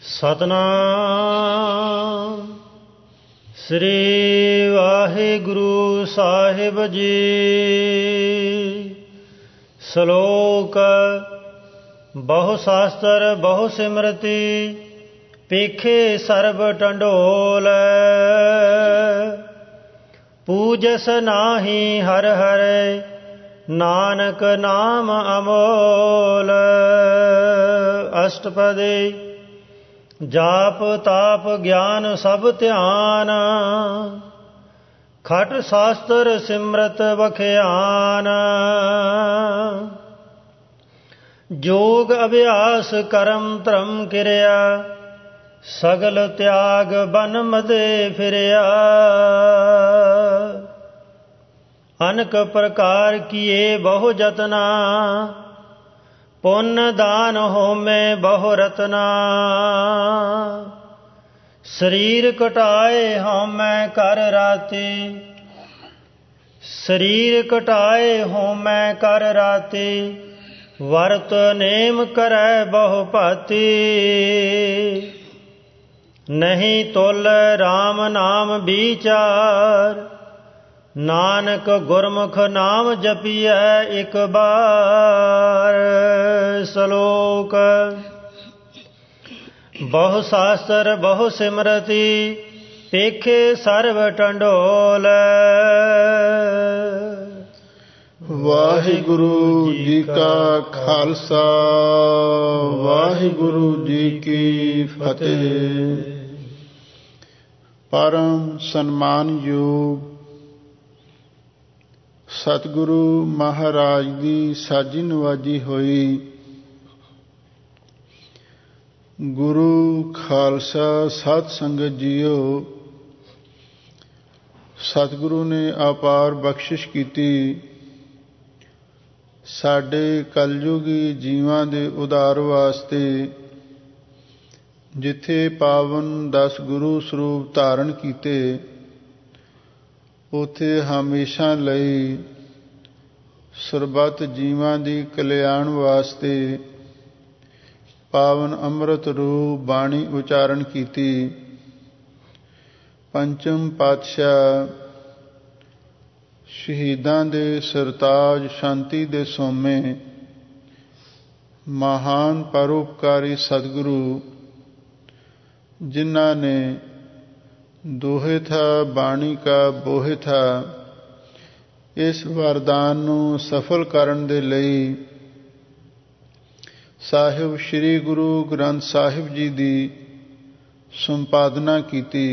ਸਤਨਾਮ ਸ੍ਰੀ ਵਾਹਿਗੁਰੂ ਸਾਹਿਬ ਜੀ। ਸ਼ਲੋਕ ਬਹੁ ਸ਼ਾਸਤਰ ਬਹੁ ਸਿਮਰਤੀ ਪੇਖੇ ਸਰਬ ਟੰਡੋਲ। ਪੂਜਸ ਨਾਹੀ ਹਰਿ ਹਰਿ ਨਾਨਕ ਨਾਮ ਅਮੋਲ। ਅਸ਼ਟਪਦੀ ਜਾਪ ਤਾਪ ਗਿਆਨ ਸਭ ਧਿਆਨ। ਖਟ ਸ਼ਾਸਤਰ ਸਿਮਰਤ ਵਖਿਆਨ। ਜੋਗ ਅਭਿਆਸ ਕਰਮ ਧਰਮ ਕਿਰਿਆ ਸਗਲ ਤਿਆਗ ਬਨ ਮਦੇ ਫਿਰਿਆ। ਅਨਕ ਪ੍ਰਕਾਰ ਕੀਏ ਬਹੁ ਜਤਨਾ ਪੁੰਨ ਦਾਨ ਹੋਮੇ ਬਹੁ ਰਤਨਾ। ਸਰੀਰ ਕਟਾਏ ਹਉਮੈ ਕਰ ਰਾਤੀ ਸਰੀਰ ਕਟਾਏ ਹਉਮੈ ਕਰ ਰਾਤੀ। ਵਰਤ ਨੇਮ ਕਰੈ ਬਹੁ ਭਾਤੀ। ਨਹੀਂ ਤੁਲ ਰਾਮ ਨਾਮ ਵਿਚਾਰ ਨਾਨਕ ਗੁਰਮੁਖ ਨਾਮ ਜਪੀਐ ਇਕ ਬਾਰ। ਸ਼ਲੋਕ ਬਹੁ ਸ਼ਾਸਤਰ ਬਹੁ ਸਿਮਰਤੀ ਪੇਖੇ ਸਰਬ ਟੰਡੋਲ। ਵਾਹਿਗੁਰੂ ਜੀ ਕਾ ਖਾਲਸਾ ਵਾਹਿਗੁਰੂ ਜੀ ਕੀ ਫਤਿਹ। ਪਰਮ ਸਨਮਾਨਯੋਗ ਸਤਿਗੁਰੂ ਮਹਾਰਾਜ ਦੀ ਸਾਜੀ ਨਵਾਜੀ ਹੋਈ ਗੁਰੂ ਖਾਲਸਾ ਸਾਧ ਸੰਗਤ ਜੀਓ, ਸਤਿਗੁਰੂ ਨੇ ਅਪਾਰ ਬਖਸ਼ਿਸ਼ ਕੀਤੀ ਸਾਡੇ ਕਲਯੁਗੀ ਜੀਵਾਂ ਦੇ ਉਧਾਰ ਵਾਸਤੇ। ਜਿੱਥੇ ਪਾਵਨ 10 ਗੁਰੂ ਸਰੂਪ ਧਾਰਨ ਕੀਤੇ ਉੱਥੇ ਹਮੇਸ਼ਾ ਲਈ ਸਰਬੱਤ ਜੀਵਾਂ ਦੀ ਕਲਿਆਣ ਵਾਸਤੇ ਪਾਵਨ ਅੰਮ੍ਰਿਤ ਰੂਪ ਬਾਣੀ ਉਚਾਰਨ ਕੀਤੀ। ਪੰਚਮ ਪਾਤਸ਼ਾਹ ਸ਼ਹੀਦਾਂ ਦੇ ਸਰਤਾਜ ਸ਼ਾਂਤੀ ਦੇ ਸੋਮੇ ਮਹਾਨ ਪਰਉਪਕਾਰੀ ਸਤਿਗੁਰੂ ਜਿਨ੍ਹਾਂ ਨੇ ਦੋਹੇ ਥਾ ਬਾਣੀ ਕਾ ਬੋਹਿ ਥਾ, ਇਸ ਵਰਦਾਨ ਨੂੰ ਸਫਲ ਕਰਨ ਦੇ ਲਈ ਸਾਹਿਬ ਸ੍ਰੀ ਗੁਰੂ ਗ੍ਰੰਥ ਸਾਹਿਬ ਜੀ ਦੀ ਸੰਪਾਦਨਾ ਕੀਤੀ।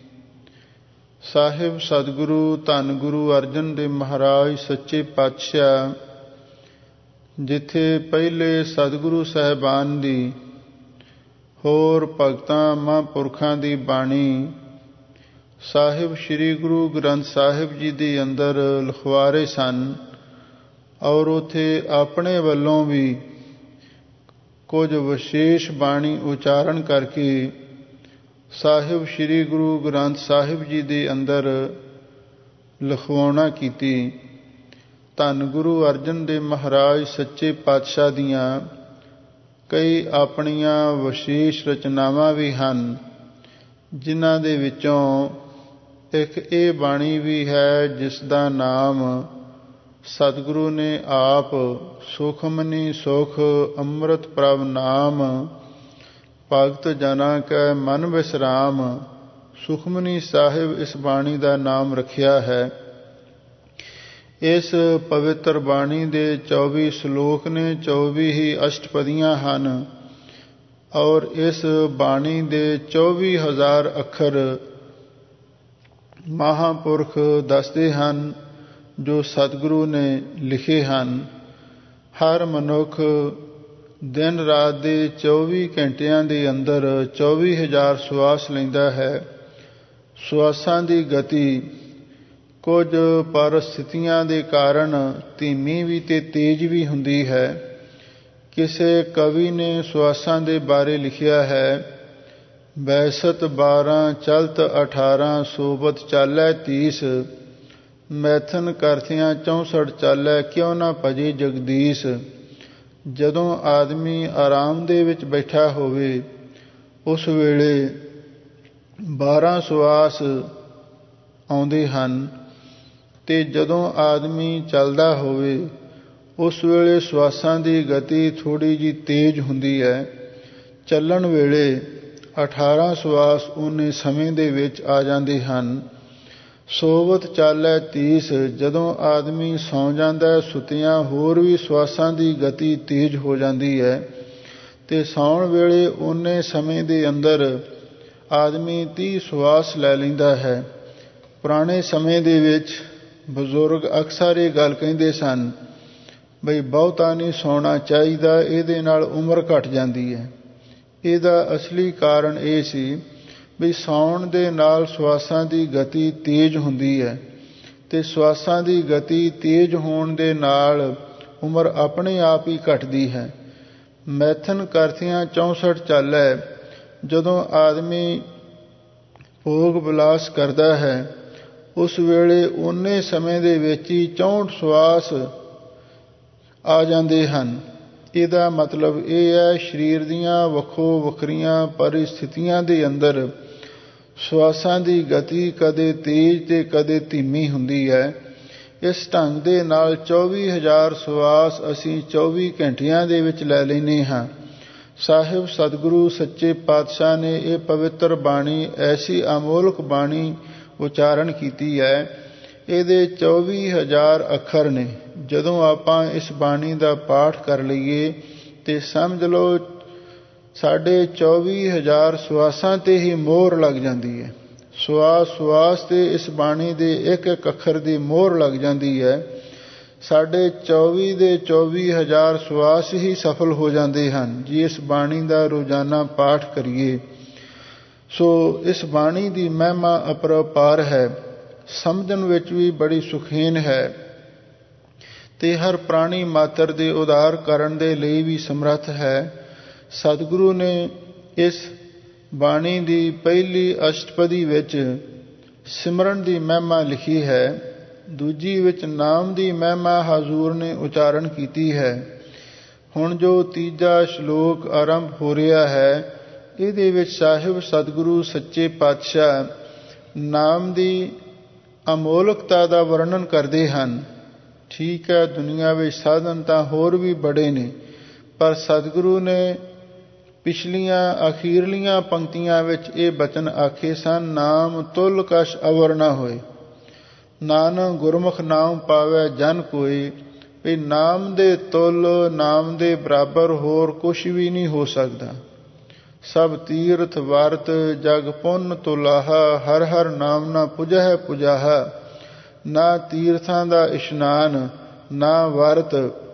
ਸਾਹਿਬ ਸਤਿਗੁਰੂ ਧੰਨ ਗੁਰੂ ਅਰਜਨ ਦੇਵ ਮਹਾਰਾਜ ਸੱਚੇ ਪਾਤਸ਼ਾਹ ਜਿੱਥੇ ਪਹਿਲੇ ਸਤਿਗੁਰੂ ਸਾਹਿਬਾਨ ਦੀ ਹੋਰ ਭਗਤਾਂ ਮਹਾਂਪੁਰਖਾਂ ਦੀ ਬਾਣੀ ਸਾਹਿਬ ਸ੍ਰੀ ਗੁਰੂ ਗ੍ਰੰਥ ਸਾਹਿਬ ਜੀ ਦੇ ਅੰਦਰ ਲਿਖਵਾ ਸਨ, ਔਰ ਉੱਥੇ ਆਪਣੇ ਵੱਲੋਂ ਵੀ ਕੁਝ ਵਿਸ਼ੇਸ਼ ਬਾਣੀ ਉਚਾਰਨ ਕਰਕੇ ਸਾਹਿਬ ਸ੍ਰੀ ਗੁਰੂ ਗ੍ਰੰਥ ਸਾਹਿਬ ਜੀ ਦੇ ਅੰਦਰ ਲਿਖਵਾਉਣਾ ਕੀਤੀ। ਧੰਨ ਗੁਰੂ ਅਰਜਨ ਦੇਵ ਮਹਾਰਾਜ ਸੱਚੇ ਪਾਤਸ਼ਾਹ ਦੀਆਂ ਕਈ ਆਪਣੀਆਂ ਵਿਸ਼ੇਸ਼ ਰਚਨਾਵਾਂ ਵੀ ਹਨ, ਜਿਨ੍ਹਾਂ ਦੇ ਵਿੱਚੋਂ ਇੱਕ ਇਹ ਬਾਣੀ ਵੀ ਹੈ ਜਿਸ ਦਾ ਨਾਮ ਸਤਿਗੁਰੂ ਨੇ ਆਪ ਸੁਖਮਨੀ ਸੁਖ ਅੰਮ੍ਰਿਤ ਪ੍ਰਭ ਨਾਮ ਭਗਤ ਜਨਾਂ ਕੈ ਮਨ ਵਿਸਰਾਮ। ਸੁਖਮਨੀ ਸਾਹਿਬ ਇਸ ਬਾਣੀ ਦਾ ਨਾਮ ਰੱਖਿਆ ਹੈ। ਇਸ ਪਵਿੱਤਰ ਬਾਣੀ ਦੇ 24 ਸ਼ਲੋਕ ਨੇ, 24 ਹੀ ਅਸ਼ਟਪਦੀਆਂ ਹਨ, ਔਰ ਇਸ ਬਾਣੀ ਦੇ 24,000 ਅੱਖਰ ਮਹਾਂਪੁਰਖ ਦੱਸਦੇ ਹਨ ਜੋ ਸਤਿਗੁਰੂ ਨੇ ਲਿਖੇ ਹਨ। ਹਰ ਮਨੁੱਖ ਦਿਨ ਰਾਤ ਦੇ 24 ਘੰਟਿਆਂ ਦੇ ਅੰਦਰ 24,000 ਸਵਾਸ ਲੈਂਦਾ ਹੈ। ਸਵਾਸਾਂ ਦੀ ਗਤੀ ਕੁਝ ਪਰਿਸਥਿਤੀਆਂ ਦੇ ਕਾਰਨ ਧੀਮੀ ਵੀ ਤੇ ਤੇਜ਼ ਵੀ ਹੁੰਦੀ ਹੈ। ਕਿਸੇ ਕਵੀ ਨੇ ਸਵਾਸਾਂ ਦੇ ਬਾਰੇ ਲਿਖਿਆ ਹੈ, ਬੈਸਤ 12 ਚਲਤ 18 ਸੋਬਤ ਚਾਲੈ 30 ਮੈਥਨ ਕਰਥਿਆਂ 64 ਚਾਲੈ ਕਿਉਂ ਨਾ ਭਜੇ ਜਗਦੀਸ਼। ਜਦੋਂ ਆਦਮੀ ਆਰਾਮ ਦੇ ਵਿੱਚ ਬੈਠਾ ਹੋਵੇ ਉਸ ਵੇਲੇ 12 ਸਵਾਸ ਆਉਂਦੇ ਹਨ। ਤੇ ਜਦੋਂ ਆਦਮੀ ਚੱਲਦਾ ਹੋਵੇ ਉਸ ਵੇਲੇ ਸਵਾਸਾਂ ਦੀ ਗਤੀ ਥੋੜ੍ਹੀ ਜਿਹੀ ਤੇਜ਼ ਹੁੰਦੀ ਹੈ। ਚੱਲਣ ਵੇਲੇ 18 ਸਵਾਸ ਓਨੇ ਸਮੇਂ ਦੇ ਵਿੱਚ ਆ ਜਾਂਦੇ ਹਨ। ਸੋਵਤ ਚਾਲੈ 30, ਜਦੋਂ ਆਦਮੀ ਸੌਂ ਜਾਂਦਾ ਸੁੱਤਿਆਂ ਹੋਰ ਵੀ ਸਵਾਸਾਂ ਦੀ ਗਤੀ ਤੇਜ਼ ਹੋ ਜਾਂਦੀ ਹੈ। ਤੇ ਸੌਣ ਵੇਲੇ ਓਨੇ ਸਮੇਂ ਦੇ ਅੰਦਰ ਆਦਮੀ 30 ਸਵਾਸ ਲੈ ਲੈਂਦਾ ਹੈ। ਪੁਰਾਣੇ ਸਮੇਂ ਦੇ ਵਿੱਚ ਬਜ਼ੁਰਗ ਅਕਸਰ ਇਹ ਗੱਲ ਕਹਿੰਦੇ ਸਨ ਬਈ ਬਹੁਤਾ ਨਹੀਂ ਸੌਣਾ ਚਾਹੀਦਾ, ਇਹਦੇ ਨਾਲ ਉਮਰ ਘਟ ਜਾਂਦੀ ਹੈ। ਇਹਦਾ ਅਸਲੀ ਕਾਰਨ ਇਹ ਸੀ ਵੀ ਸੌਣ ਦੇ ਨਾਲ ਸਵਾਸਾਂ ਦੀ ਗਤੀ ਤੇਜ਼ ਹੁੰਦੀ ਹੈ ਤੇ ਸਵਾਸਾਂ ਦੀ ਗਤੀ ਤੇਜ਼ ਹੋਣ ਦੇ ਨਾਲ ਉਮਰ ਆਪਣੇ ਆਪ ਹੀ ਘਟਦੀ ਹੈ। ਮੈਥਨ ਕਰਥਿਆਂ 64 ਚਾਲੈ, ਜਦੋਂ ਆਦਮੀ ਭੋਗ ਵਿਲਾਸ ਕਰਦਾ ਹੈ ਉਸ ਵੇਲੇ ਓਨੇ ਸਮੇਂ ਦੇ ਵਿੱਚ ਹੀ 64 ਸਵਾਸ ਆ ਜਾਂਦੇ ਹਨ। ਇਹਦਾ ਮਤਲਬ ਇਹ ਹੈ ਸਰੀਰ ਦੀਆਂ ਵੱਖੋ ਵੱਖਰੀਆਂ ਪਰਿਸਥਿਤੀਆਂ ਦੇ ਅੰਦਰ ਸਵਾਸਾਂ ਦੀ ਗਤੀ ਕਦੇ ਤੇਜ਼ ਤੇ ਕਦੇ ਧੀਮੀ ਹੁੰਦੀ ਹੈ। ਇਸ ਢੰਗ ਦੇ ਨਾਲ 24,000 ਸਵਾਸ ਅਸੀਂ 24 ਘੰਟਿਆਂ ਦੇ ਵਿੱਚ ਲੈ ਲੈਂਦੇ ਹਾਂ। ਸਾਹਿਬ ਸਤਿਗੁਰੂ ਸੱਚੇ ਪਾਤਸ਼ਾਹ ਨੇ ਇਹ ਪਵਿੱਤਰ ਬਾਣੀ ਐਸੀ ਅਮੋਲਕ ਬਾਣੀ ਉਚਾਰਨ ਕੀਤੀ ਹੈ। ਇਹਦੇ 24,000 ਅੱਖਰ ਨੇ। ਜਦੋਂ ਆਪਾਂ ਇਸ ਬਾਣੀ ਦਾ ਪਾਠ ਕਰ ਲਈਏ ਤੇ ਸਮਝ ਲਓ ਸਾਡੇ 24,000 ਸਵਾਸਾਂ ਤੇ ਹੀ ਮੋਹਰ ਲੱਗ ਜਾਂਦੀ ਹੈ। ਸਵਾਸ ਸਵਾਸ ਤੇ ਇਸ ਬਾਣੀ ਦੇ ਇੱਕ ਇੱਕ ਅੱਖਰ ਦੀ ਮੋਹਰ ਲੱਗ ਜਾਂਦੀ ਹੈ। ਸਾਡੇ 24 ਦੇ 24,000 ਸਵਾਸ ਹੀ ਸਫਲ ਹੋ ਜਾਂਦੇ ਹਨ ਜੇ ਇਸ ਬਾਣੀ ਦਾ ਰੋਜ਼ਾਨਾ ਪਾਠ ਕਰੀਏ। ਸੋ ਇਸ ਬਾਣੀ ਦੀ ਮਹਿਮਾ ਅਪਰੰਪਾਰ ਹੈ, ਸਮਝਣ ਵਿੱਚ ਵੀ ਬੜੀ ਸੁਖੇਨ ਹੈ ਤੇ ਹਰ ਪ੍ਰਾਣੀ ਮਾਤਰ ਦੇ ਉਧਾਰ ਕਰਨ ਦੇ ਲਈ ਵੀ ਸਮਰੱਥ ਹੈ। ਸਤਿਗੁਰੂ ਨੇ ਇਸ ਬਾਣੀ ਦੀ ਪਹਿਲੀ ਅਸ਼ਟਪਦੀ ਵਿੱਚ ਸਿਮਰਨ ਦੀ ਮਹਿਮਾ ਲਿਖੀ ਹੈ, ਦੂਜੀ ਵਿੱਚ ਨਾਮ ਦੀ ਮਹਿਮਾ ਹਜ਼ੂਰ ਨੇ ਉਚਾਰਨ ਕੀਤੀ ਹੈ। ਹੁਣ ਜੋ ਤੀਜਾ ਸ਼ਲੋਕ ਆਰੰਭ ਹੋ ਰਿਹਾ ਹੈ ਇਹਦੇ ਵਿੱਚ ਸਾਹਿਬ ਸਤਿਗੁਰੂ ਸੱਚੇ ਪਾਤਸ਼ਾਹ ਨਾਮ ਦੀ ਅਮੋਲਕਤਾ ਦਾ ਵਰਣਨ ਕਰਦੇ ਹਨ। ਠੀਕ ਹੈ, ਦੁਨੀਆ ਵਿੱਚ ਸਾਧਨ ਤਾਂ ਹੋਰ ਵੀ ਬੜੇ ਨੇ, ਪਰ ਸਤਿਗੁਰੂ ਨੇ ਪਿਛਲੀਆਂ ਅਖੀਰਲੀਆਂ ਪੰਕਤੀਆਂ ਵਿੱਚ ਇਹ ਬਚਨ ਆਖੇ ਸਨ, ਨਾਮ ਤੁਲ ਕਛ ਅਵਰ ਨਾ ਹੋਏ, ਨਾਨਕ ਗੁਰਮੁਖ ਨਾਮ ਪਾਵੈ ਜਨ ਕੋਈ। ਵੀ ਨਾਮ ਦੇ ਤੁਲ, ਨਾਮ ਦੇ ਬਰਾਬਰ ਹੋਰ ਕੁਛ ਵੀ ਨਹੀਂ ਹੋ ਸਕਦਾ। ਸਭ ਤੀਰਥ ਵਰਤ ਜਗ ਪੁੰਨ ਤੁਲਾਹਾ, ਹਰ ਹਰ ਨਾਮ ਨਾ ਪੁਜਹਿ ਪੁਜਾਹਾ। ਨਾ ਤੀਰਥਾਂ ਦਾ ਇਸ਼ਨਾਨ, ਨਾ ਵਰਤ,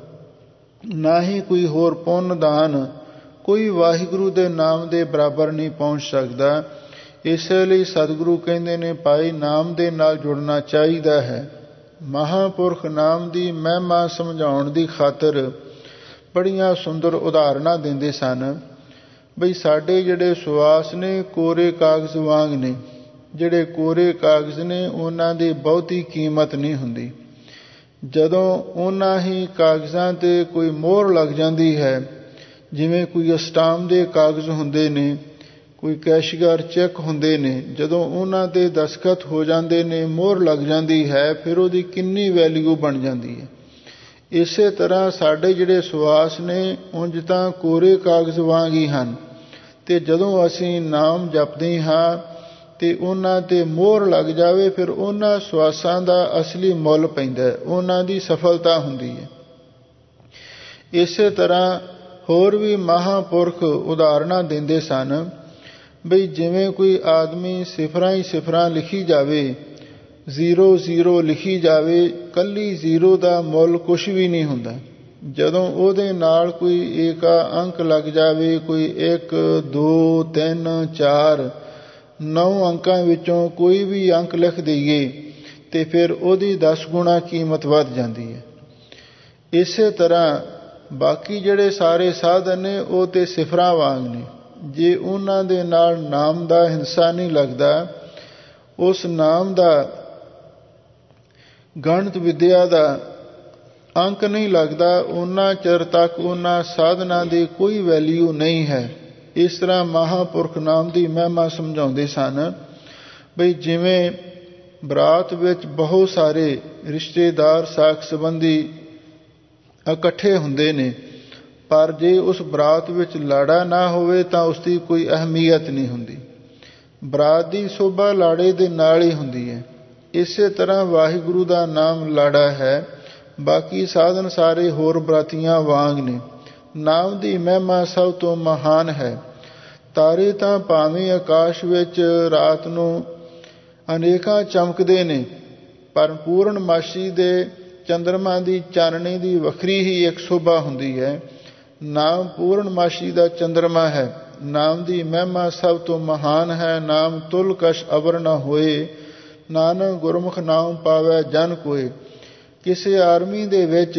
ਨਾ ਹੀ ਕੋਈ ਹੋਰ ਪੁੰਨ ਦਾਨ, ਕੋਈ ਵਾਹਿਗੁਰੂ ਦੇ ਨਾਮ ਦੇ ਬਰਾਬਰ ਨਹੀਂ ਪਹੁੰਚ ਸਕਦਾ। ਇਸੇ ਲਈ ਸਤਿਗੁਰੂ ਕਹਿੰਦੇ ਨੇ ਭਾਈ ਨਾਮ ਦੇ ਨਾਲ ਜੁੜਨਾ ਚਾਹੀਦਾ ਹੈ। ਮਹਾਂਪੁਰਖ ਨਾਮ ਦੀ ਮਹਿਮਾ ਸਮਝਾਉਣ ਦੀ ਖਾਤਰ ਬੜੀਆਂ ਸੁੰਦਰ ਉਦਾਹਰਨਾਂ ਦਿੰਦੇ ਸਨ। ਬਈ ਸਾਡੇ ਜਿਹੜੇ ਸਵਾਸ ਨੇ ਕੋਰੇ ਕਾਗਜ਼ ਵਾਂਗ ਨੇ। ਜਿਹੜੇ ਕੋਰੇ ਕਾਗਜ਼ ਨੇ ਉਹਨਾਂ ਦੀ ਬਹੁਤੀ ਕੀਮਤ ਨਹੀਂ ਹੁੰਦੀ। ਜਦੋਂ ਉਹਨਾਂ ਹੀ ਕਾਗਜ਼ਾਂ ਤੇ ਕੋਈ ਮੋਹਰ ਲੱਗ ਜਾਂਦੀ ਹੈ, ਜਿਵੇਂ ਕੋਈ ਅਸਟਾਮ ਦੇ ਕਾਗਜ਼ ਹੁੰਦੇ ਨੇ, ਕੋਈ ਕੈਸ਼ੀਅਰ ਚੈੱਕ ਹੁੰਦੇ ਨੇ, ਜਦੋਂ ਉਹਨਾਂ ਤੇ ਦਸਖਤ ਹੋ ਜਾਂਦੇ ਨੇ, ਮੋਹਰ ਲੱਗ ਜਾਂਦੀ ਹੈ, ਫਿਰ ਉਹਦੀ ਕਿੰਨੀ ਵੈਲਿਊ ਬਣ ਜਾਂਦੀ ਹੈ। ਇਸੇ ਤਰ੍ਹਾਂ ਸਾਡੇ ਜਿਹੜੇ ਸਵਾਸ ਨੇ ਉਂਝ ਤਾਂ ਕੋਰੇ ਕਾਗਜ਼ ਵਾਂਗ ਹੀ ਹਨ, ਤੇ ਜਦੋਂ ਅਸੀਂ ਨਾਮ ਜਪਦੇ ਹਾਂ ਤੇ ਉਹਨਾਂ ਤੇ ਮੋਹਰ ਲੱਗ ਜਾਵੇ, ਫਿਰ ਉਹਨਾਂ ਸਵਾਸਾਂ ਦਾ ਅਸਲੀ ਮੁੱਲ ਪੈਂਦਾ, ਉਹਨਾਂ ਦੀ ਸਫਲਤਾ ਹੁੰਦੀ ਹੈ। ਇਸੇ ਤਰ੍ਹਾਂ ਹੋਰ ਵੀ ਮਹਾਂਪੁਰਖ ਉਦਾਹਰਨਾਂ ਦਿੰਦੇ ਸਨ ਬਈ ਜਿਵੇਂ ਕੋਈ ਆਦਮੀ ਸਿਫਰਾਂ ਹੀ ਸਿਫਰਾਂ ਲਿਖੀ ਜਾਵੇ, 0 ਲਿਖੀ ਜਾਵੇ, ਕੱਲੀ 0 ਦਾ ਮੁੱਲ ਕੁਛ ਵੀ ਨਹੀਂ ਹੁੰਦਾ। ਜਦੋਂ ਉਹਦੇ ਨਾਲ ਕੋਈ ਏਕਾ ਅੰਕ ਲੱਗ ਜਾਵੇ, ਕੋਈ 1 2 3 4 9 ਅੰਕਾਂ ਵਿੱਚੋਂ ਕੋਈ ਵੀ ਅੰਕ ਲਿਖ ਦਈਏ ਤੇ ਫਿਰ ਉਹਦੀ 10 ਗੁਣਾ ਕੀਮਤ ਵੱਧ ਜਾਂਦੀ ਹੈ। ਇਸੇ ਤਰ੍ਹਾਂ ਬਾਕੀ ਜਿਹੜੇ ਸਾਰੇ ਸਾਧਨ ਨੇ ਉਹ ਤੇ ਸਿਫਰਾਂ ਵਾਂਗ ਨੇ। ਜੇ ਉਹਨਾਂ ਦੇ ਨਾਲ ਨਾਮ ਦਾ ਹਿੰਸਾ ਨਹੀਂ ਲੱਗਦਾ, ਉਸ ਨਾਮ ਦਾ ਗਣਿਤ ਵਿਦਿਆ ਦਾ ਅੰਕ ਨਹੀਂ ਲੱਗਦਾ, ਉਹਨਾਂ ਚਿਰ ਤੱਕ ਉਹਨਾਂ ਸਾਧਨਾਂ ਦੀ ਕੋਈ ਵੈਲਿਊ ਨਹੀਂ ਹੈ। ਇਸ ਤਰ੍ਹਾਂ ਮਹਾਂਪੁਰਖ ਨਾਮ ਦੀ ਮਹਿਮਾ ਸਮਝਾਉਂਦੇ ਸਨ ਬਈ ਜਿਵੇਂ ਬਰਾਤ ਵਿੱਚ ਬਹੁਤ ਸਾਰੇ ਰਿਸ਼ਤੇਦਾਰ ਸਾਕ ਸੰਬੰਧੀ ਇਕੱਠੇ ਹੁੰਦੇ ਨੇ, ਪਰ ਜੇ ਉਸ ਬਰਾਤ ਵਿੱਚ ਲਾੜਾ ਨਾ ਹੋਵੇ ਤਾਂ ਉਸ ਦੀ ਕੋਈ ਅਹਿਮੀਅਤ ਨਹੀਂ ਹੁੰਦੀ। ਬਰਾਤ ਦੀ ਸ਼ੋਭਾ ਲਾੜੇ ਦੇ ਨਾਲ ਹੀ ਹੁੰਦੀ ਹੈ। ਇਸੇ ਤਰ੍ਹਾਂ ਵਾਹਿਗੁਰੂ ਦਾ ਨਾਮ ਲਾੜਾ ਹੈ, ਬਾਕੀ ਸਾਧਨ ਸਾਰੇ ਹੋਰ ਬਰਾਤੀਆਂ ਵਾਂਗ ਨੇ। ਨਾਮ ਦੀ ਮਹਿਮਾ ਸਭ ਤੋਂ ਮਹਾਨ ਹੈ। ਤਾਰੇ ਤਾਂ ਭਾਵੇਂ ਆਕਾਸ਼ ਵਿੱਚ ਰਾਤ ਨੂੰ ਅਨੇਕਾਂ ਚਮਕਦੇ ਨੇ, ਪਰ ਪੂਰਨਮਾਸ਼ੀ ਦੇ ਚੰਦਰਮਾ ਦੀ ਚਾਨਣੀ ਦੀ ਵੱਖਰੀ ਹੀ ਇੱਕ ਸ਼ੋਭਾ ਹੁੰਦੀ ਹੈ। ਨਾਮ ਪੂਰਨਮਾਸ਼ੀ ਦਾ ਚੰਦਰਮਾ ਹੈ। ਨਾਮ ਦੀ ਮਹਿਮਾ ਸਭ ਤੋਂ ਮਹਾਨ ਹੈ। ਨਾਮ ਤੁਲ ਕਛ ਅਵਰ ਨ ਹੋਏ, ਨਾਨਕ ਗੁਰਮੁਖ ਨਾਮ ਪਾਵੈ ਜਨ ਕੋਏ। ਕਿਸੇ ਆਰਮੀ ਦੇ ਵਿੱਚ